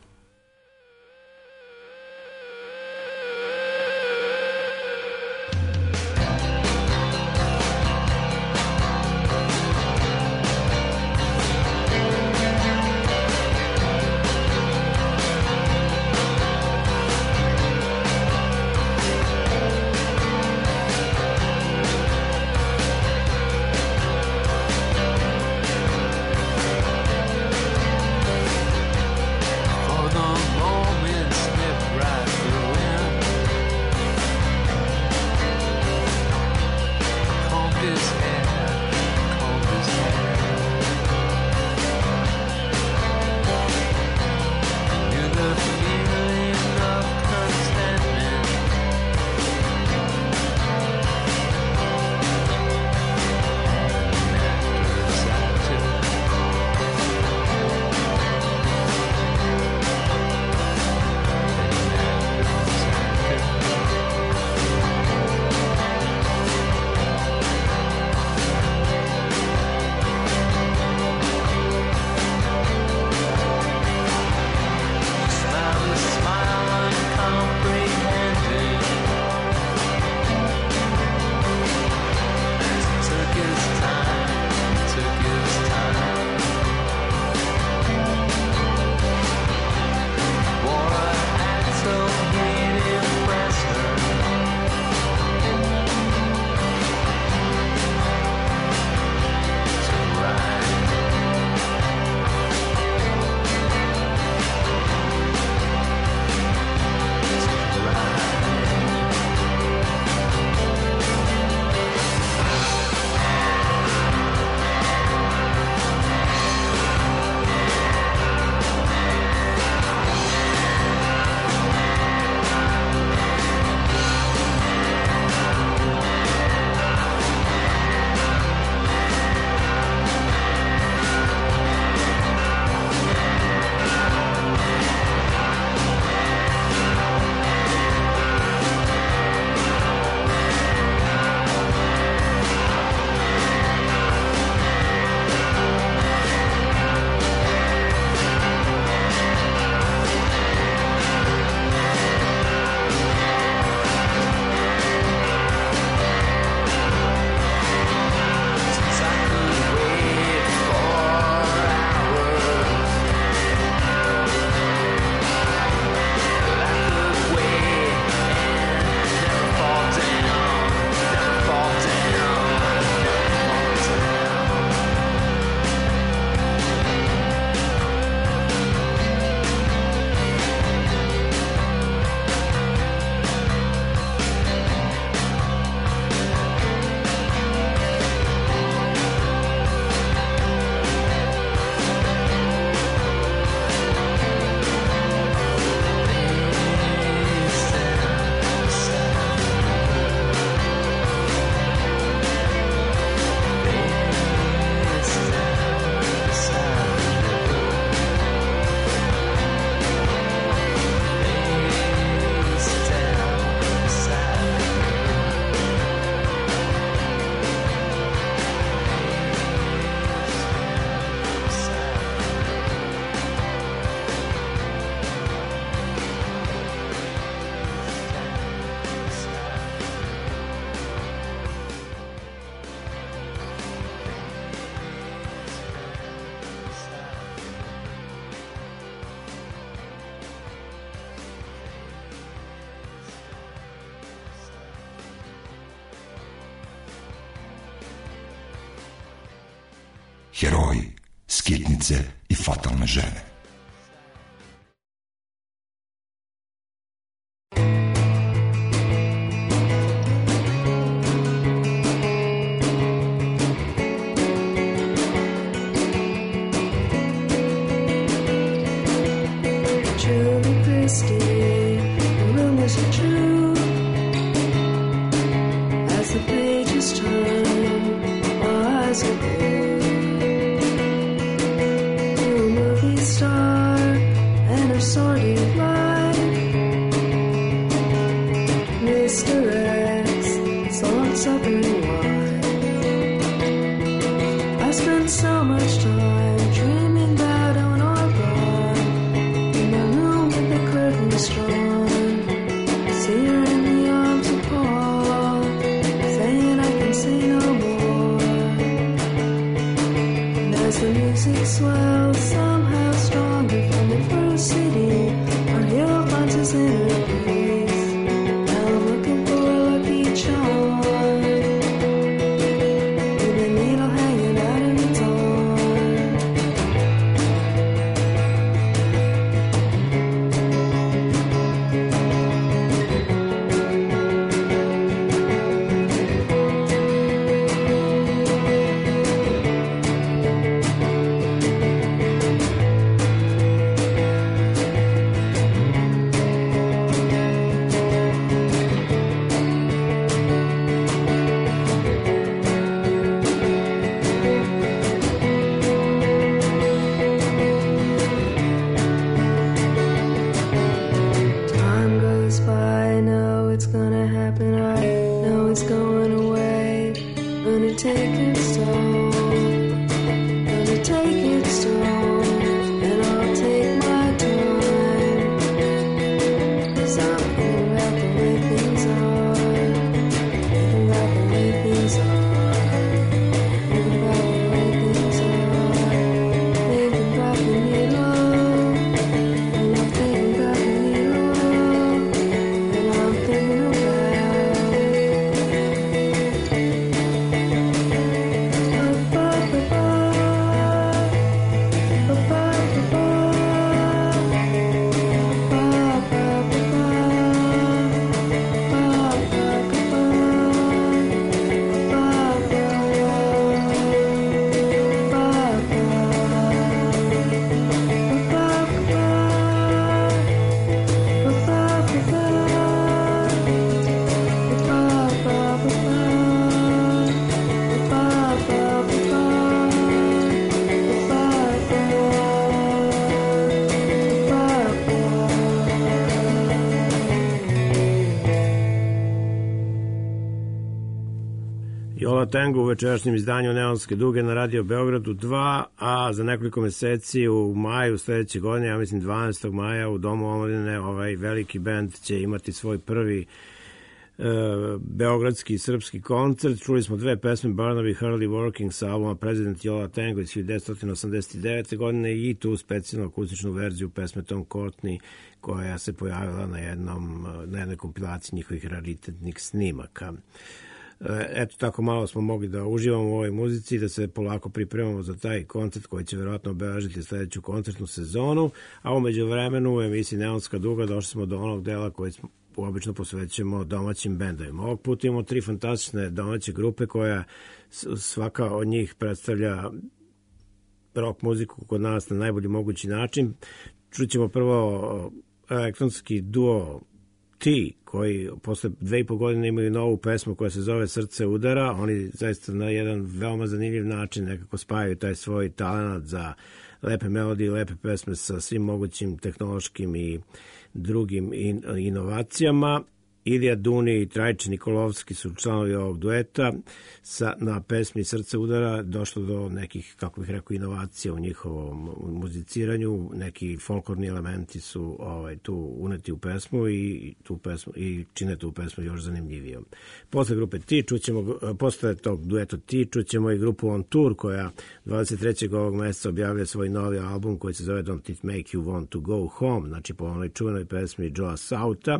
Heroji, skitnice i fatalne žene. Julie Christie, the rumors are true. As the pages turn, supper and wine. I spent so much time dreaming about Eleanor Bond in my room with the curtains drawn. See her in the arms of Paul, saying I can say no more. And as the music swells, somehow stronger from the first city, our hero finds his inner peace. Now I'm looking for a lucky charm, with a needle hanging out in its arm. Time goes by, I know it's gonna happen, I know it's going away. Gonna take its toll, gonna take its toll, and I'll take my time. 'Cause I'm thinking about the way things are, thinking about the way things are, thinking about the way things are, thinking about the needle, and I'm thinking about the needle, and I'm thinking about. Jola Tango u večerašnjem izdanju Neonske duge na Radio Beogradu 2, a za nekoliko meseci u maju sledeće godine, ja mislim 12. maja u Domu omladine, ovaj veliki bend će imati svoj prvi beogradski i srpski koncert. Čuli smo dve pesme Barnaby Hurley Working sa albuma President Jola Tango iz 1989. godine i tu specijalnu akustičnu verziju pesme Tom Courtney koja se pojavila na jednoj kompilaciji njihovih raritetnih snimaka. Eto, tako malo smo mogli da uživamo u ovoj muzici i da se polako pripremamo za taj koncert koji će verovatno obeležiti sledeću koncertnu sezonu, a umeđu vremenu u emisiji Neonska duga došli smo do onog dela koji smo obično posvećujemo domaćim bendovima. Ovog puta imamo tri fantastične domaće grupe koja svaka od njih predstavlja rock muziku kod nas na najbolji mogući način. Čućemo prvo elektronski duo T, koji posle 2,5 godine imaju novu pesmu koja se zove Srce udara. Oni zaista na jedan veoma zanimljiv način nekako spajaju taj svoj talent za lepe melodije i lepe pesme sa svim mogućim tehnološkim i drugim inovacijama. Ilija Duni i Trajče Nikolovski su članovi ovog dueta. Na pesmi Srce udara došlo do nekih, kako bih rekao, inovacija u njihovom muziciranju. Neki folklorni elementi su tu uneti u pesmu i čine tu pesmu još zanimljivijom. Posle grupe T posle tog dueta T čućemo i grupu On Tour koja 23. ovog meseca objavlja svoj novi album koji se zove Don't It Make You Want To Go Home, znači po onoj čuvenoj pesmi Joa Sauta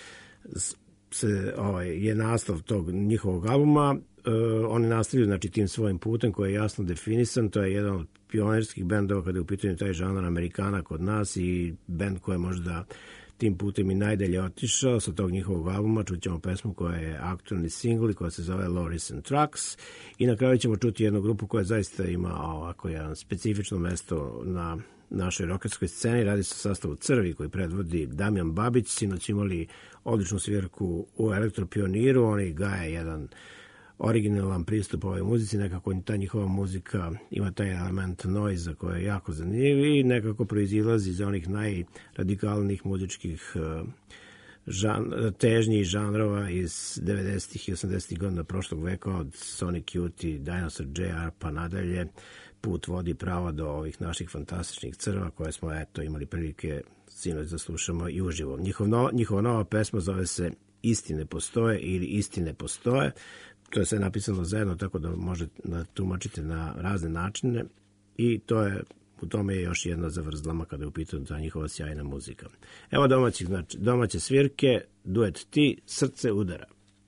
je naslov tog njihovog albuma. Oni nastavljaju znači tim svojim putem koji je jasno definisan. To je jedan od pionirskih bendova kada je u pitanju taj žanr Amerikana kod nas i bend koji je možda tim putem i najdalje otišao. Sa tog njihovog albuma čućemo pesmu koja je aktualni singl i koja se zove Lorries and Trucks i na kraju ćemo čuti jednu grupu koja zaista ima ovako jedan specifično mesto na našoj rokerskoj sceni. Radi se o sastavu Crvi koji predvodi Damjan Babić. Sinoć imali odličnu svirku u Elektropioniru. Oni gaje jedan originalan pristup ovoj muzici. Nekako ta njihova muzika ima taj element noiza koji je jako zanimljiv i nekako proizilazi iz onih najradikalnijih muzičkih težnji žanrova iz 90. i 80. godina prošlog veka, od Sonic Youth i Dinosaur Jr. pa nadalje, put vodi pravo do ovih naših fantastičnih crva koje smo imali prilike sinoć da slušamo i uživo. Njihova nova pesma zove se Istine postoje ili Istine postoje. To je sve napisano zajedno, tako da možete da tumačite na razne načine i u tome je još jedna zavrzlama kada je u pitanju ta njihova sjajna muzika. Evo domaće svirke, duet Ti, Srce udara.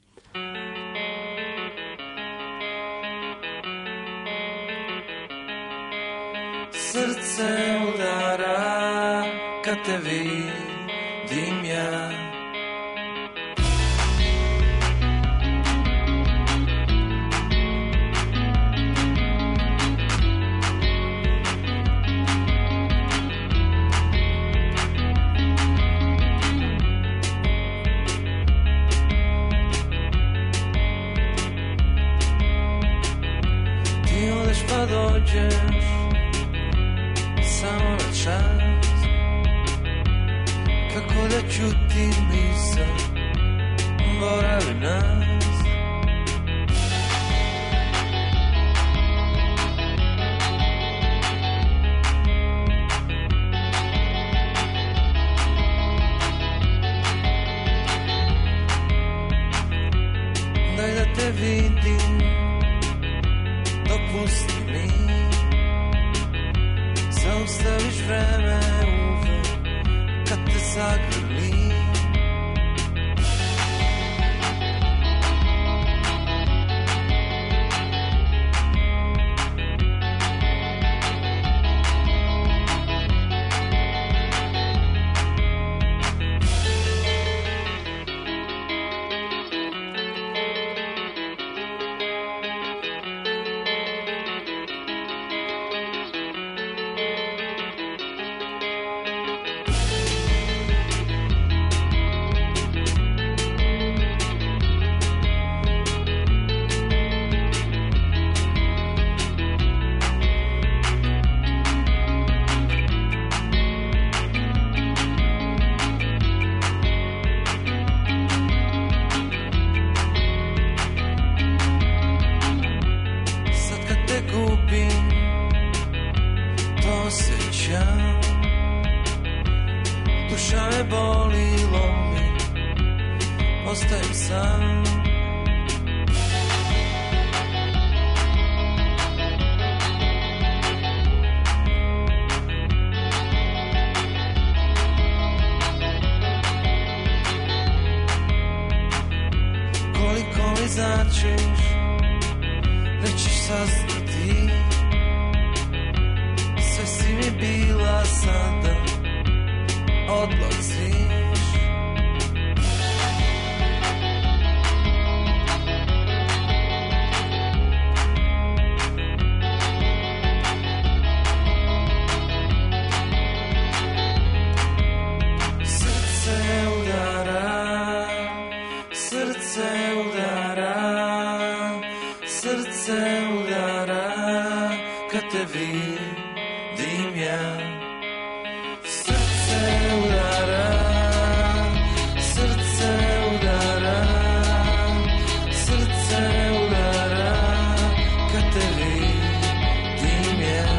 Srce udara kad te vidim ja. Ti odeš pa dođeš samo na čas, kako da čutim misao, boravi nas. Daj da te vidim, dopusti mi, zaustaviš vreme uvek kad te zagrli. Duša me boli, lomi, ostajem sam. Koliko mi značiš, nećeš saznati, sve si mi bila, sada odlaziš. Srce udara, srce udara, srce udara kad te vidim ja. Srce udara, srce udara, srce udara kad te vidim ja.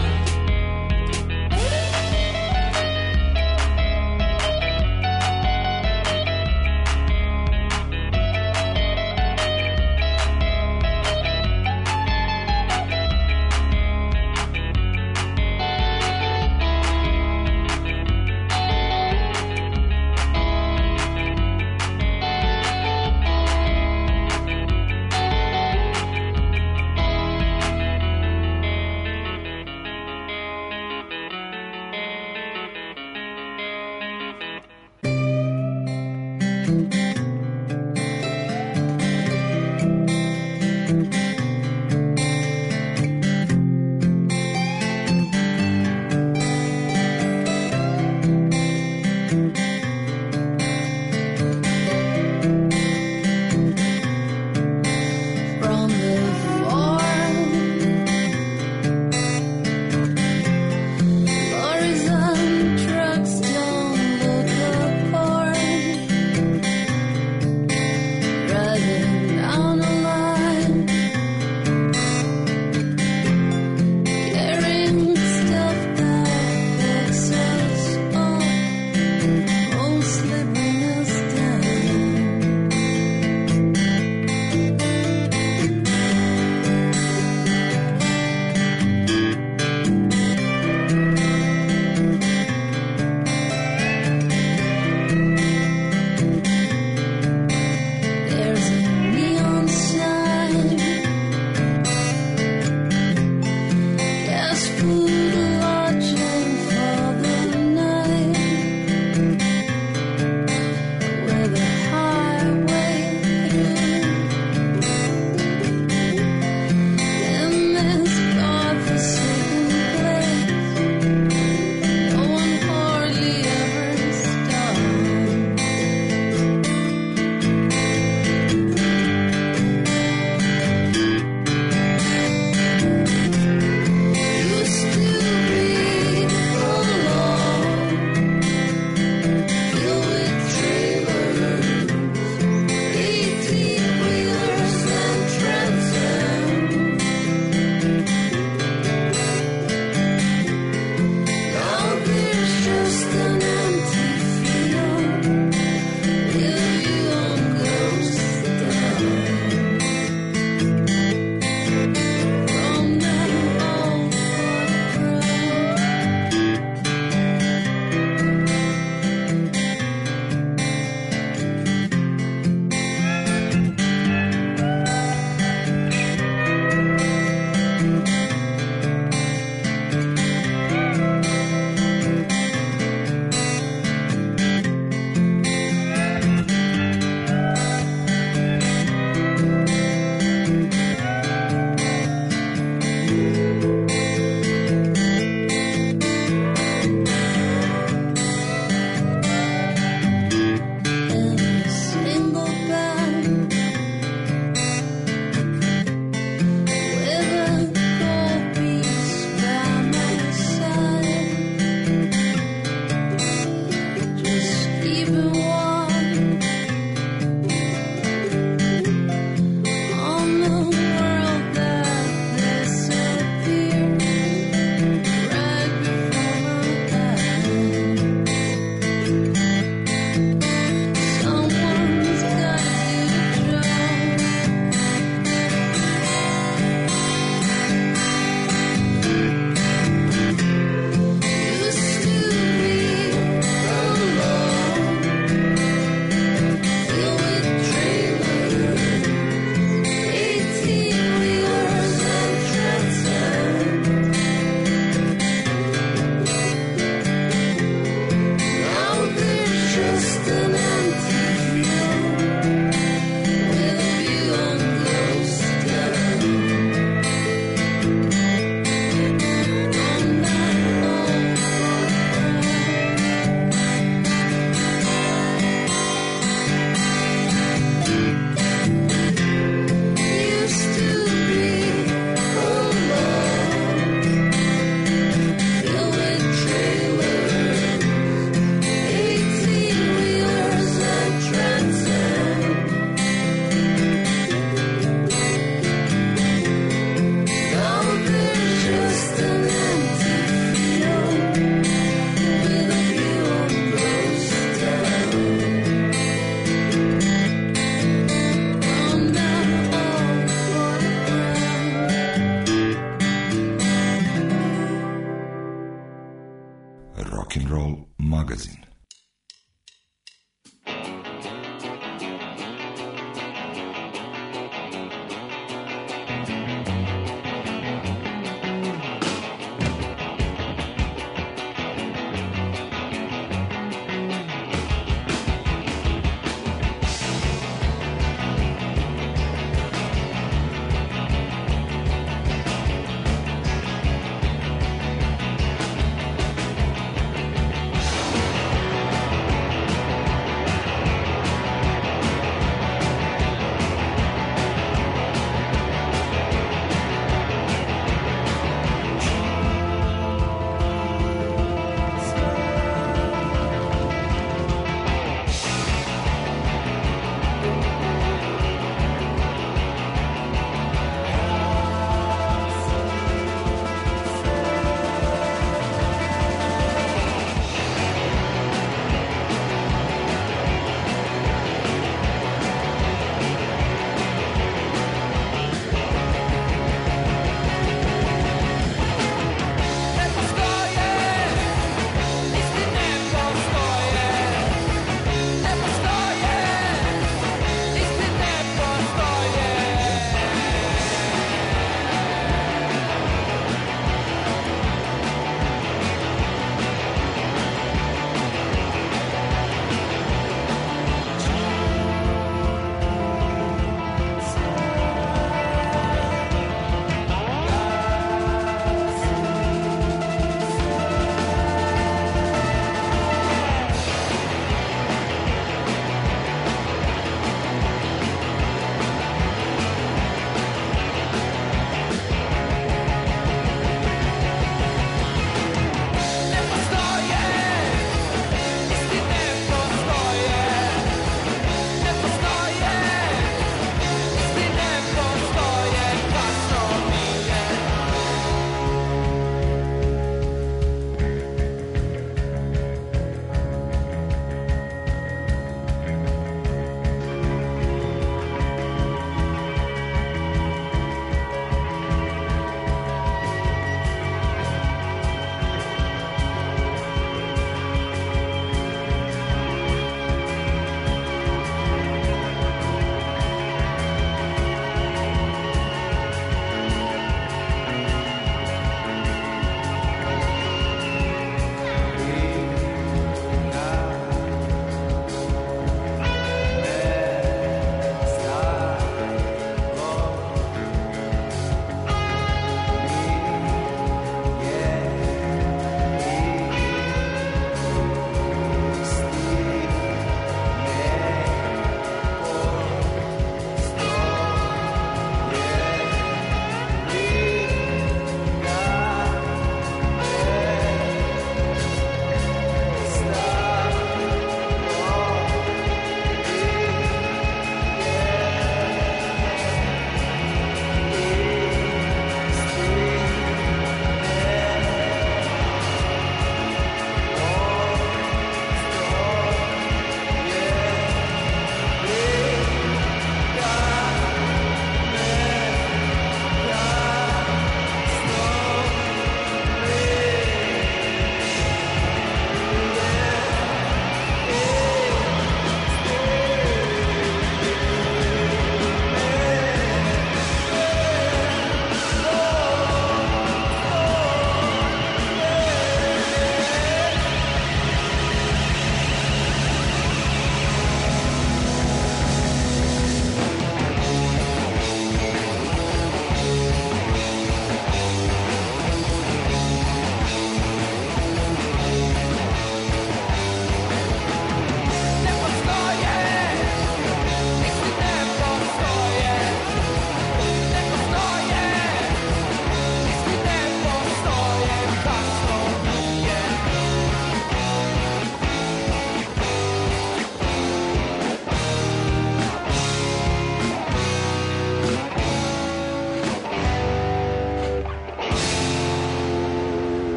From the farm, lorries and trucks don't look apart.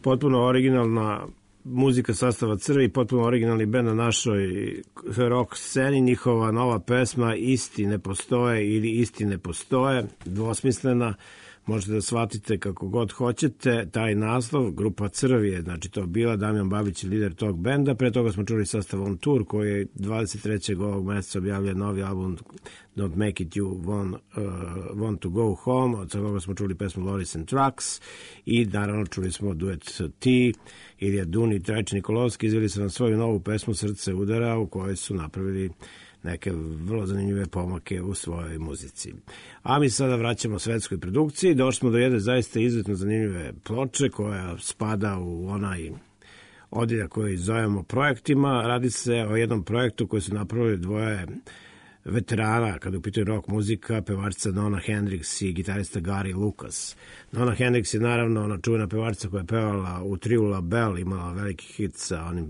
potpuno originalna muzika sastava Crvi, potpuno originalni bend na našoj rock sceni. Njihova nova pesma Isti ne postoje ili Isti ne postoje, dvosmislena, možete da shvatite kako god hoćete. Taj naslov, grupa Crvi je, znači to bila, Damjan Babić je lider tog benda. Pre toga smo čuli sastav On Tour, koji je 23. ovog meseca objavlja novi album Don't Make It You Want to Go Home, od toga smo čuli pesmu Loris and Trucks i naravno čuli smo duet T, Ilija Dun i Trajče Nikolovski izveli su nam svoju novu pesmu Srce udara, u kojoj su napravili neke vrlo zanimljive pomake u svojoj muzici. A mi sada vraćamo svetskoj produkciji. Došli smo do jedne zaista izuzetno zanimljive ploče koja spada u onaj odjeljak koji zovemo projektima. Radi se o jednom projektu koji su napravili dvoje veterana, kada je u pitanju rock muzika, pevačica Nona Hendrix i gitarista Gary Lucas. Nona Hendrix je naravno ona čuvena pevačica koja je pevala u triu La Belle, imala veliki hit sa onim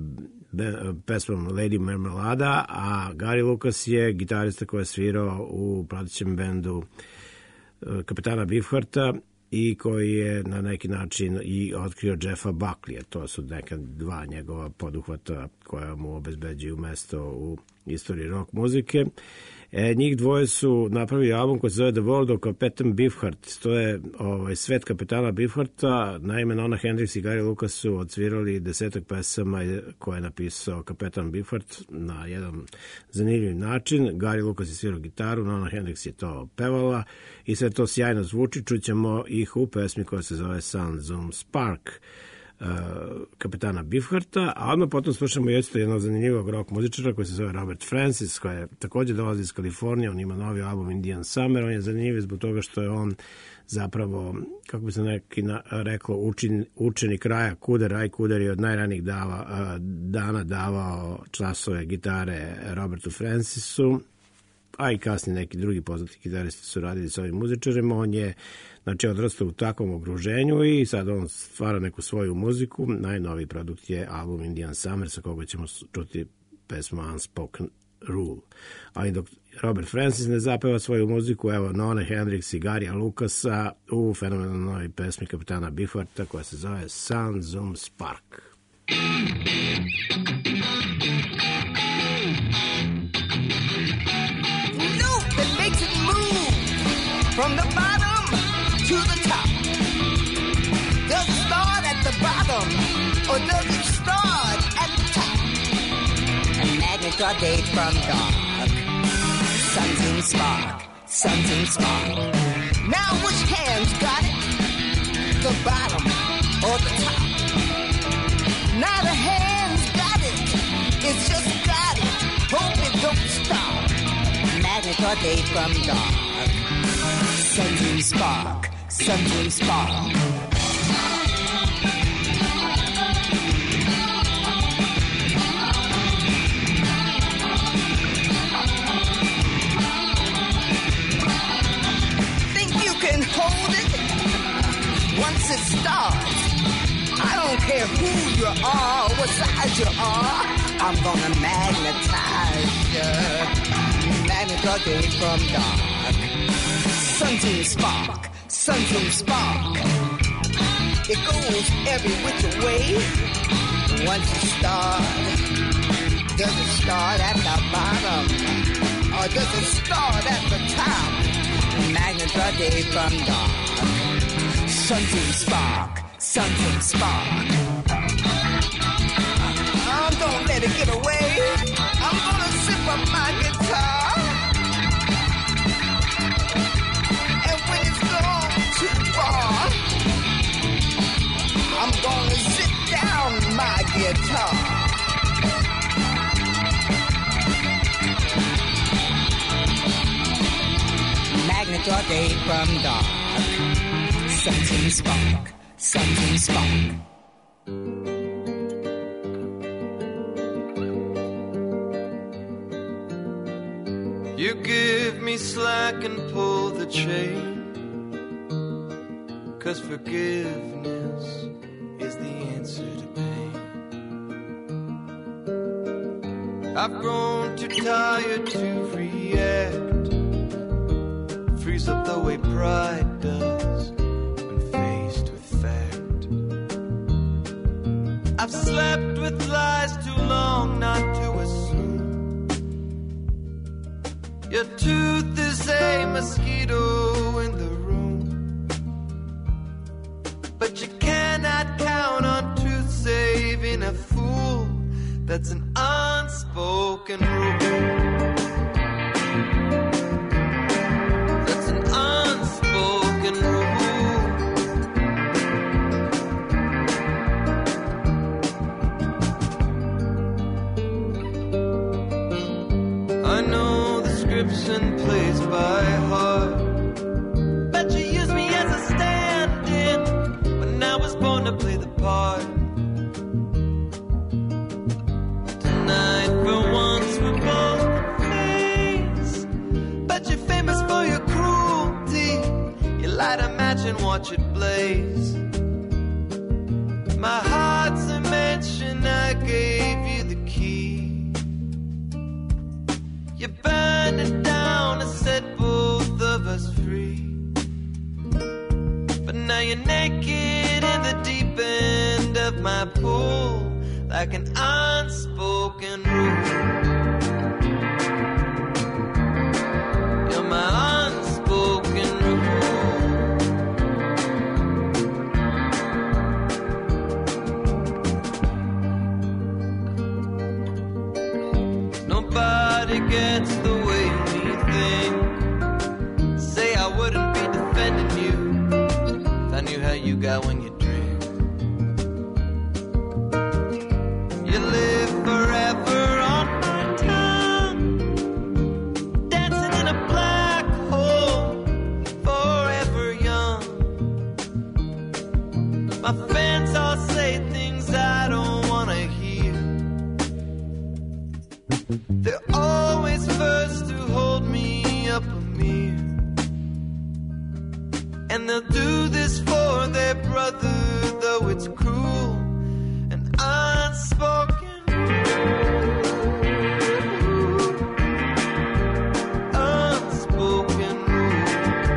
pesmom Lady Marmalada, a Gary Lucas je gitarista koji je svirao u pratećem bendu Kapetana Beefhearta i koji je na neki način i otkrio Jeffa Buckley. To su neka dva njegova poduhvata koja mu obezbeđuju mesto u istoriji rock muzike. Njih dvoje su napravili album koji se zove The World of Captain Beefheart. To je svet Kapetana Beefhearta. Naime, Nona Hendrix i Gary Lucas su odsvirali 10 pesama koje je napisao Kapetan Beefheart na jedan zanimljiv način. Gary Lucas je svirao gitaru, Nona Hendrix je to pevala i sve to sjajno zvuči. Čućemo ih u pesmi koja se zove Sun Zoom Spark Kapetana Beefhearta, a odmah potom slušamo isto jednog zanimljivog rock muzičara koji se zove Robert Francis, koji je također dolazi iz Kalifornije. On ima novi album Indian Summer. On je zanimljiv zbog toga što je on zapravo, kako bi se neki reklo, učenik Raja Kudera. Raj Kuder je od najranijih dana davao časove gitare Robertu Francisu, a i kasnije neki drugi poznati gitaristi su radili s ovim muzičarima. On je odrastao u takvom okruženju i sad on stvara neku svoju muziku. Najnoviji produkt je album Indian Summer, sa koga ćemo čuti pesmu Unspoken Rule. Ali dok Robert Francis ne zapeva svoju muziku, evo Nona Hendrix i Garya Lucasa u fenomenalnoj pesmi Kapetana Beefhearta koja se zove Sun Zoom Spark. From the bottom to the top. Does it start at the bottom or does it start at the top? A magnet or day from dark. Sun Zoom Spark, Sun Zoom Spark. Now which hand's got it? The bottom or the top? Neither hand's got it. It's just got it. Hope it don't stop. Magnet or day from dark. Sun Zoom Spark, Sun Zoom Spark. Think you can hold it once it starts? I don't care who you are, what size you are. I'm gonna magnetize you. Magnet all day from dark. Sun Zoom Spark, Sun Zoom Spark. It goes every which way. Once you start, does it start at the bottom or does it start at the top? Magnet all day from dark. Sun Zoom Spark, Sun Zoom Spark. Don't let it get away. I'm gonna zip up my guitar. I'm gonna sit down my guitar. Magnet all day from dark. Sun Zoom Spark, Sun Zoom Spark. You give me slack and pull the chain. 'Cause forgiveness is the answer to pain. I've grown too tired to react. Freeze up the way pride does when faced with fact. I've slept with lies too long not to assume your tooth is a mosquito in the room. But you cannot count on truth saving a fool. That's an unspoken rule. That's an unspoken rule. I know the scripts and plays by heart. Bet you used me as a stand-in when I was born to play the part. Tonight, for once, we're both face. But you're famous for your cruelty. You light a match and watch it blaze. My heart's a mansion, I gave you the key. You burned it down and set both of us free. But now you're naked in the deep end of my pool, like an unspoken rule. You're my unspoken rule. Nobody gets the way we think. Say I wouldn't be defending you if I knew how you got when you drink. You live forever on my tongue, dancing in a black hole, forever young. My fans all say things I don't wanna hear. They're always first to hold me up a mirror, and they'll do this for their brother, though it's cruel and unspoken. Unspoken rule.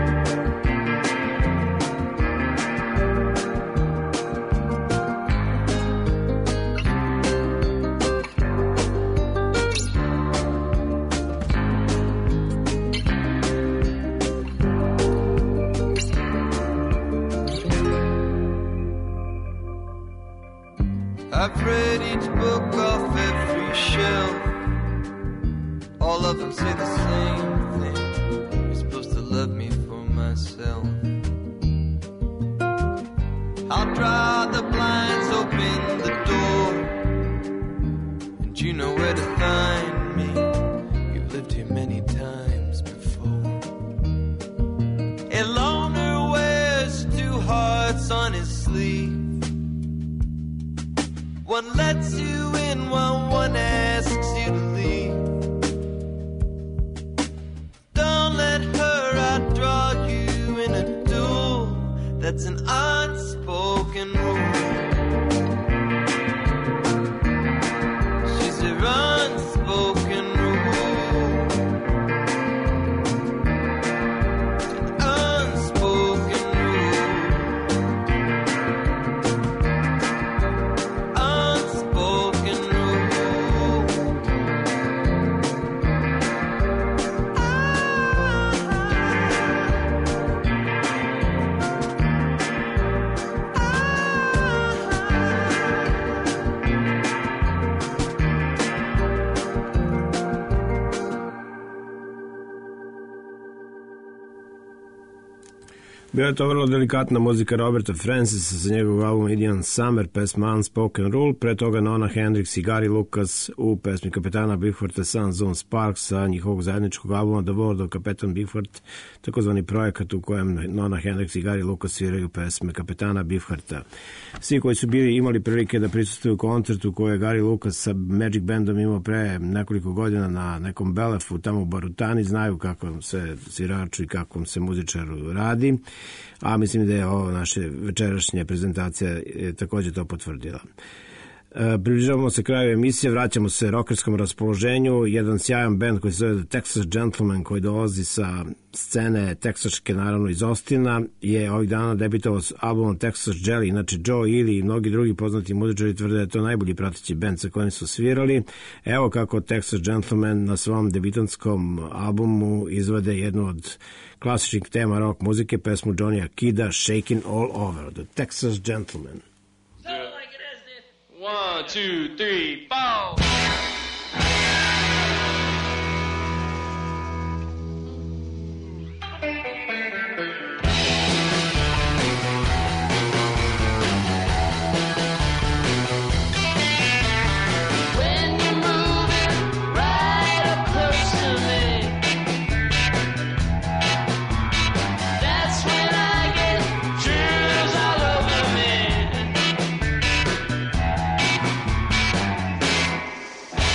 I've read each book off every shelf. All of them say the same thing. You're supposed to love me for myself. I'll draw the blinds, open the door, and you know where to find me. You've lived here many times before. A loner wears two hearts on his sleeve. One lets you in while one asks you to leave. Don't let her outdraw you in a duel. That's an unspoken rule. She's your unspoken rule. An unspoken rule. Unspoken rule. Bila je to vrlo delikatna muzika Roberta Francisa sa njegovog albuma Indian Summer, pesma Unspoken Rule, pre toga Nona Hendrix i Gary Lucas u pesmi kapetana Beefhearta Sons on Sparks sa njihovog zajedničkog albuma The World of Kapetan Beefheart, takozvani projekat u kojem Nona Hendrix i Gary Lucas sviraju pesme kapetana Beefhearta. Svi koji su bili imali prilike da prisustuju koncertu koje je Gary Lucas sa Magic Bandom imao pre nekoliko godina na nekom Belefu tamo u Barutani, znaju kako se sviraču i kakvom se muzičaru radi, a mislim da je ovo naše večerašnja prezentacija takođe to potvrdila. Približavamo se kraju emisije, vraćamo se rockerskom raspoloženju. Jedan sjajan band koji se zove The Texas Gentleman, koji dolazi sa scene teksaške, naravno iz Austina, je ovih dana debitovao s albumom Texas Jelly. Inače Joe Ely i mnogi drugi poznati muzičari tvrde da je to najbolji prateći band sa kojim su svirali. Evo kako Texas Gentleman na svom debitantskom albumu izvade jednu od klasičnih tema rock muzike, pesmu Johnnya Kida, Shakin' All Over, The Texas Gentleman. 1, 2, 3, 4. All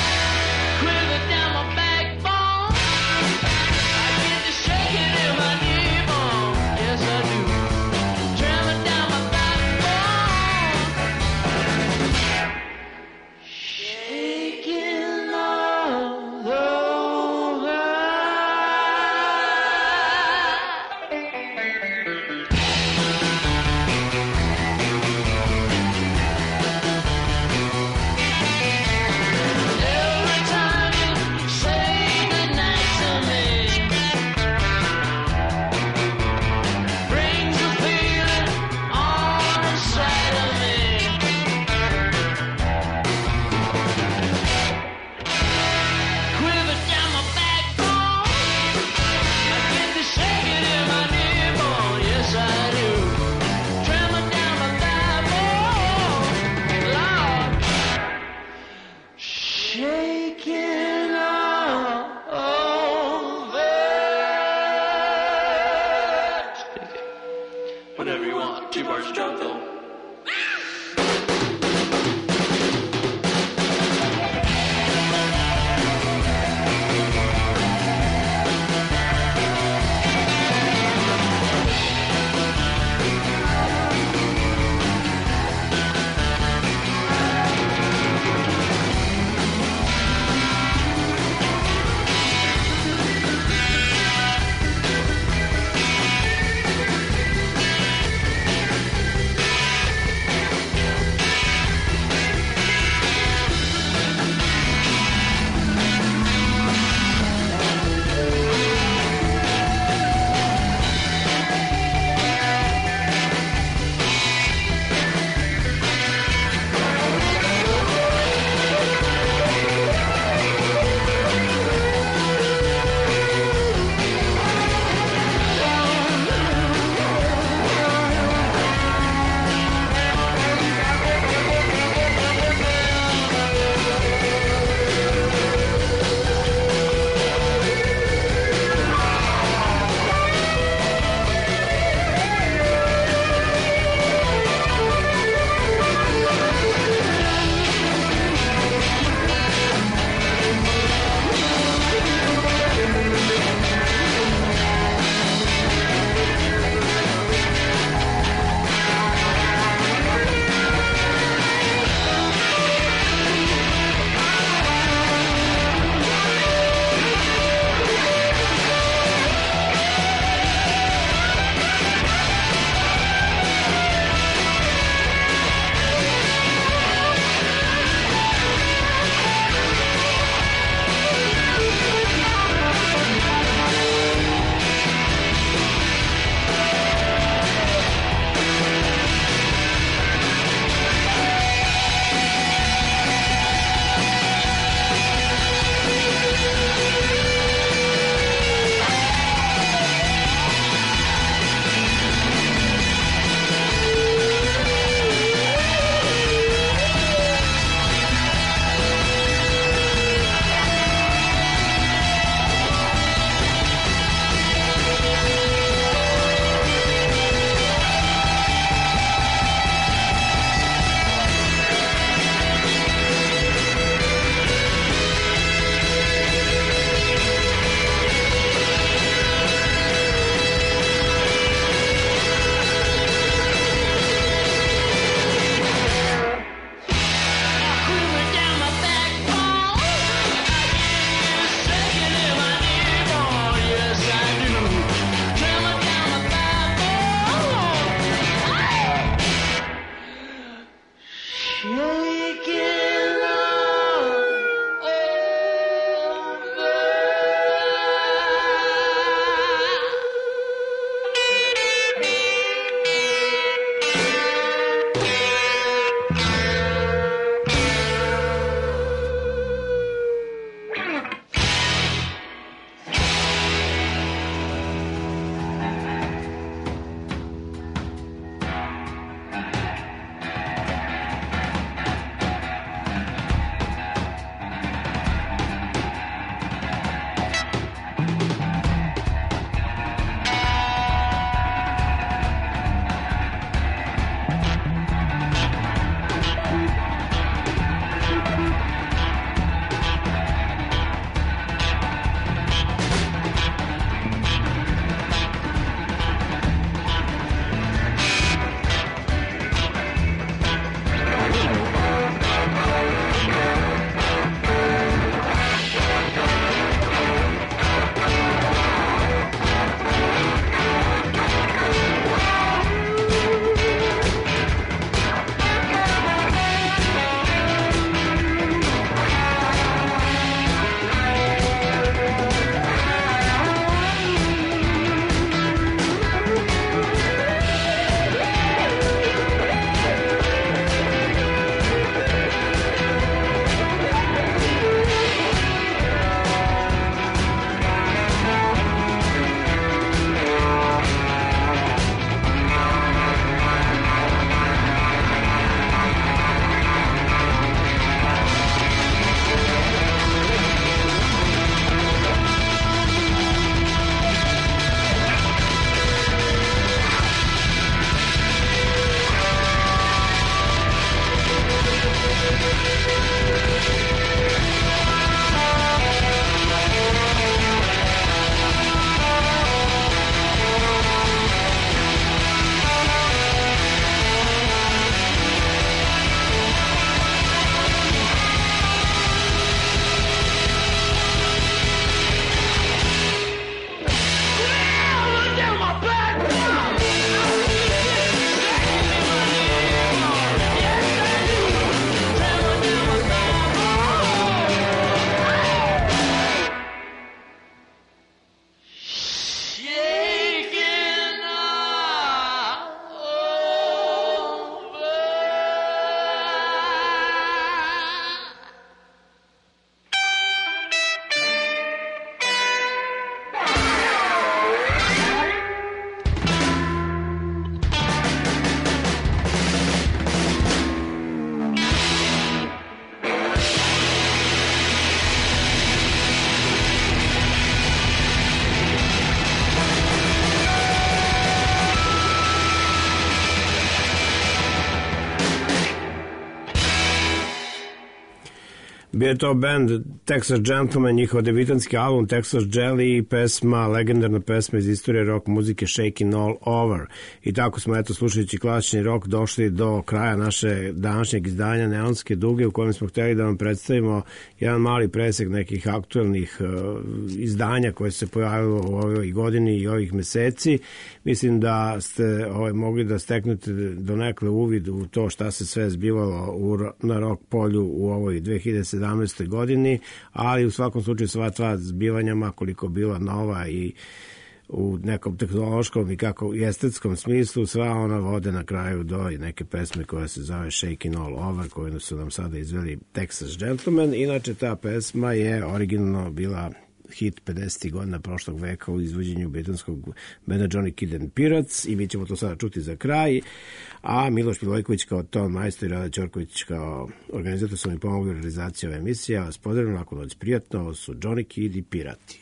Bio je to band Texas Gentleman, njihov debitanski album Texas Jelly i pesma, legendarna pesma iz istorije rock muzike Shakin' All Over. I tako smo, eto, slušajući klasični rock, došli do kraja naše današnjeg izdanja Neonske duge, u kojem smo htjeli da vam predstavimo jedan mali presek nekih aktuelnih izdanja koje se pojavilo u ovoj godini i ovih meseci. Mislim da ste mogli da steknete donekle uvid u to šta se sve zbivalo na rock polju u ovoj 2017. godini, ali u svakom slučaju sva tva zbivanja, makoliko bila nova i u nekom tehnološkom i kako i estetskom smislu, sva ona vode na kraju do neke pesme koja se zove Shakin' All Over, koju su nam sada izveli Texas Gentleman. Inače, ta pesma je originalno bila hit 50. godina prošlog veka u izvođenju britanskog benda Johnny Kidd and Pirates i mi ćemo to sada čuti za kraj. A Miloš Milojković kao ton majstor i Rada Ćorković kao organizator su mi pomogli u realizaciji ove emisije. Ja vas pozdravljam, lako noć, prijatno. Ovo su Johnny Kidd i Pirati.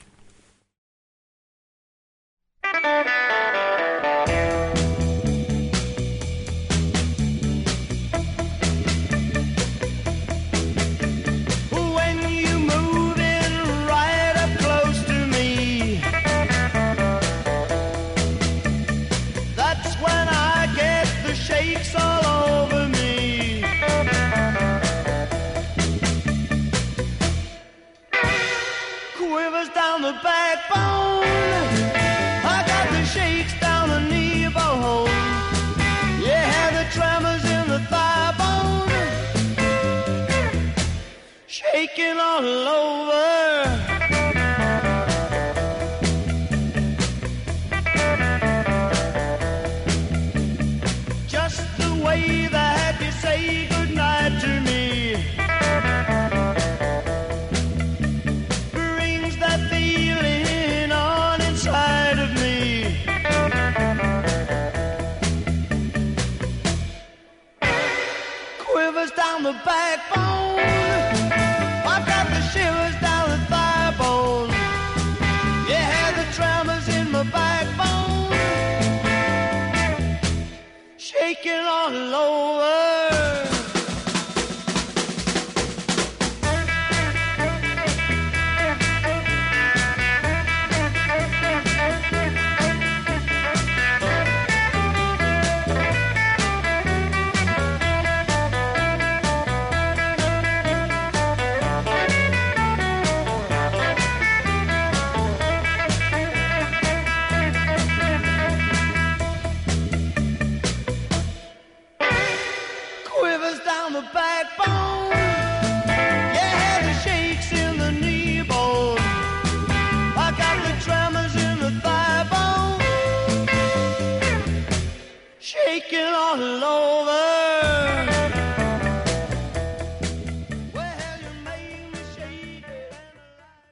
Down the backbone, I got the shakes down the knee bone. Yeah, the tremors in the thigh bone, shaking all over. Just the way that you say goodnight to me down the backbone.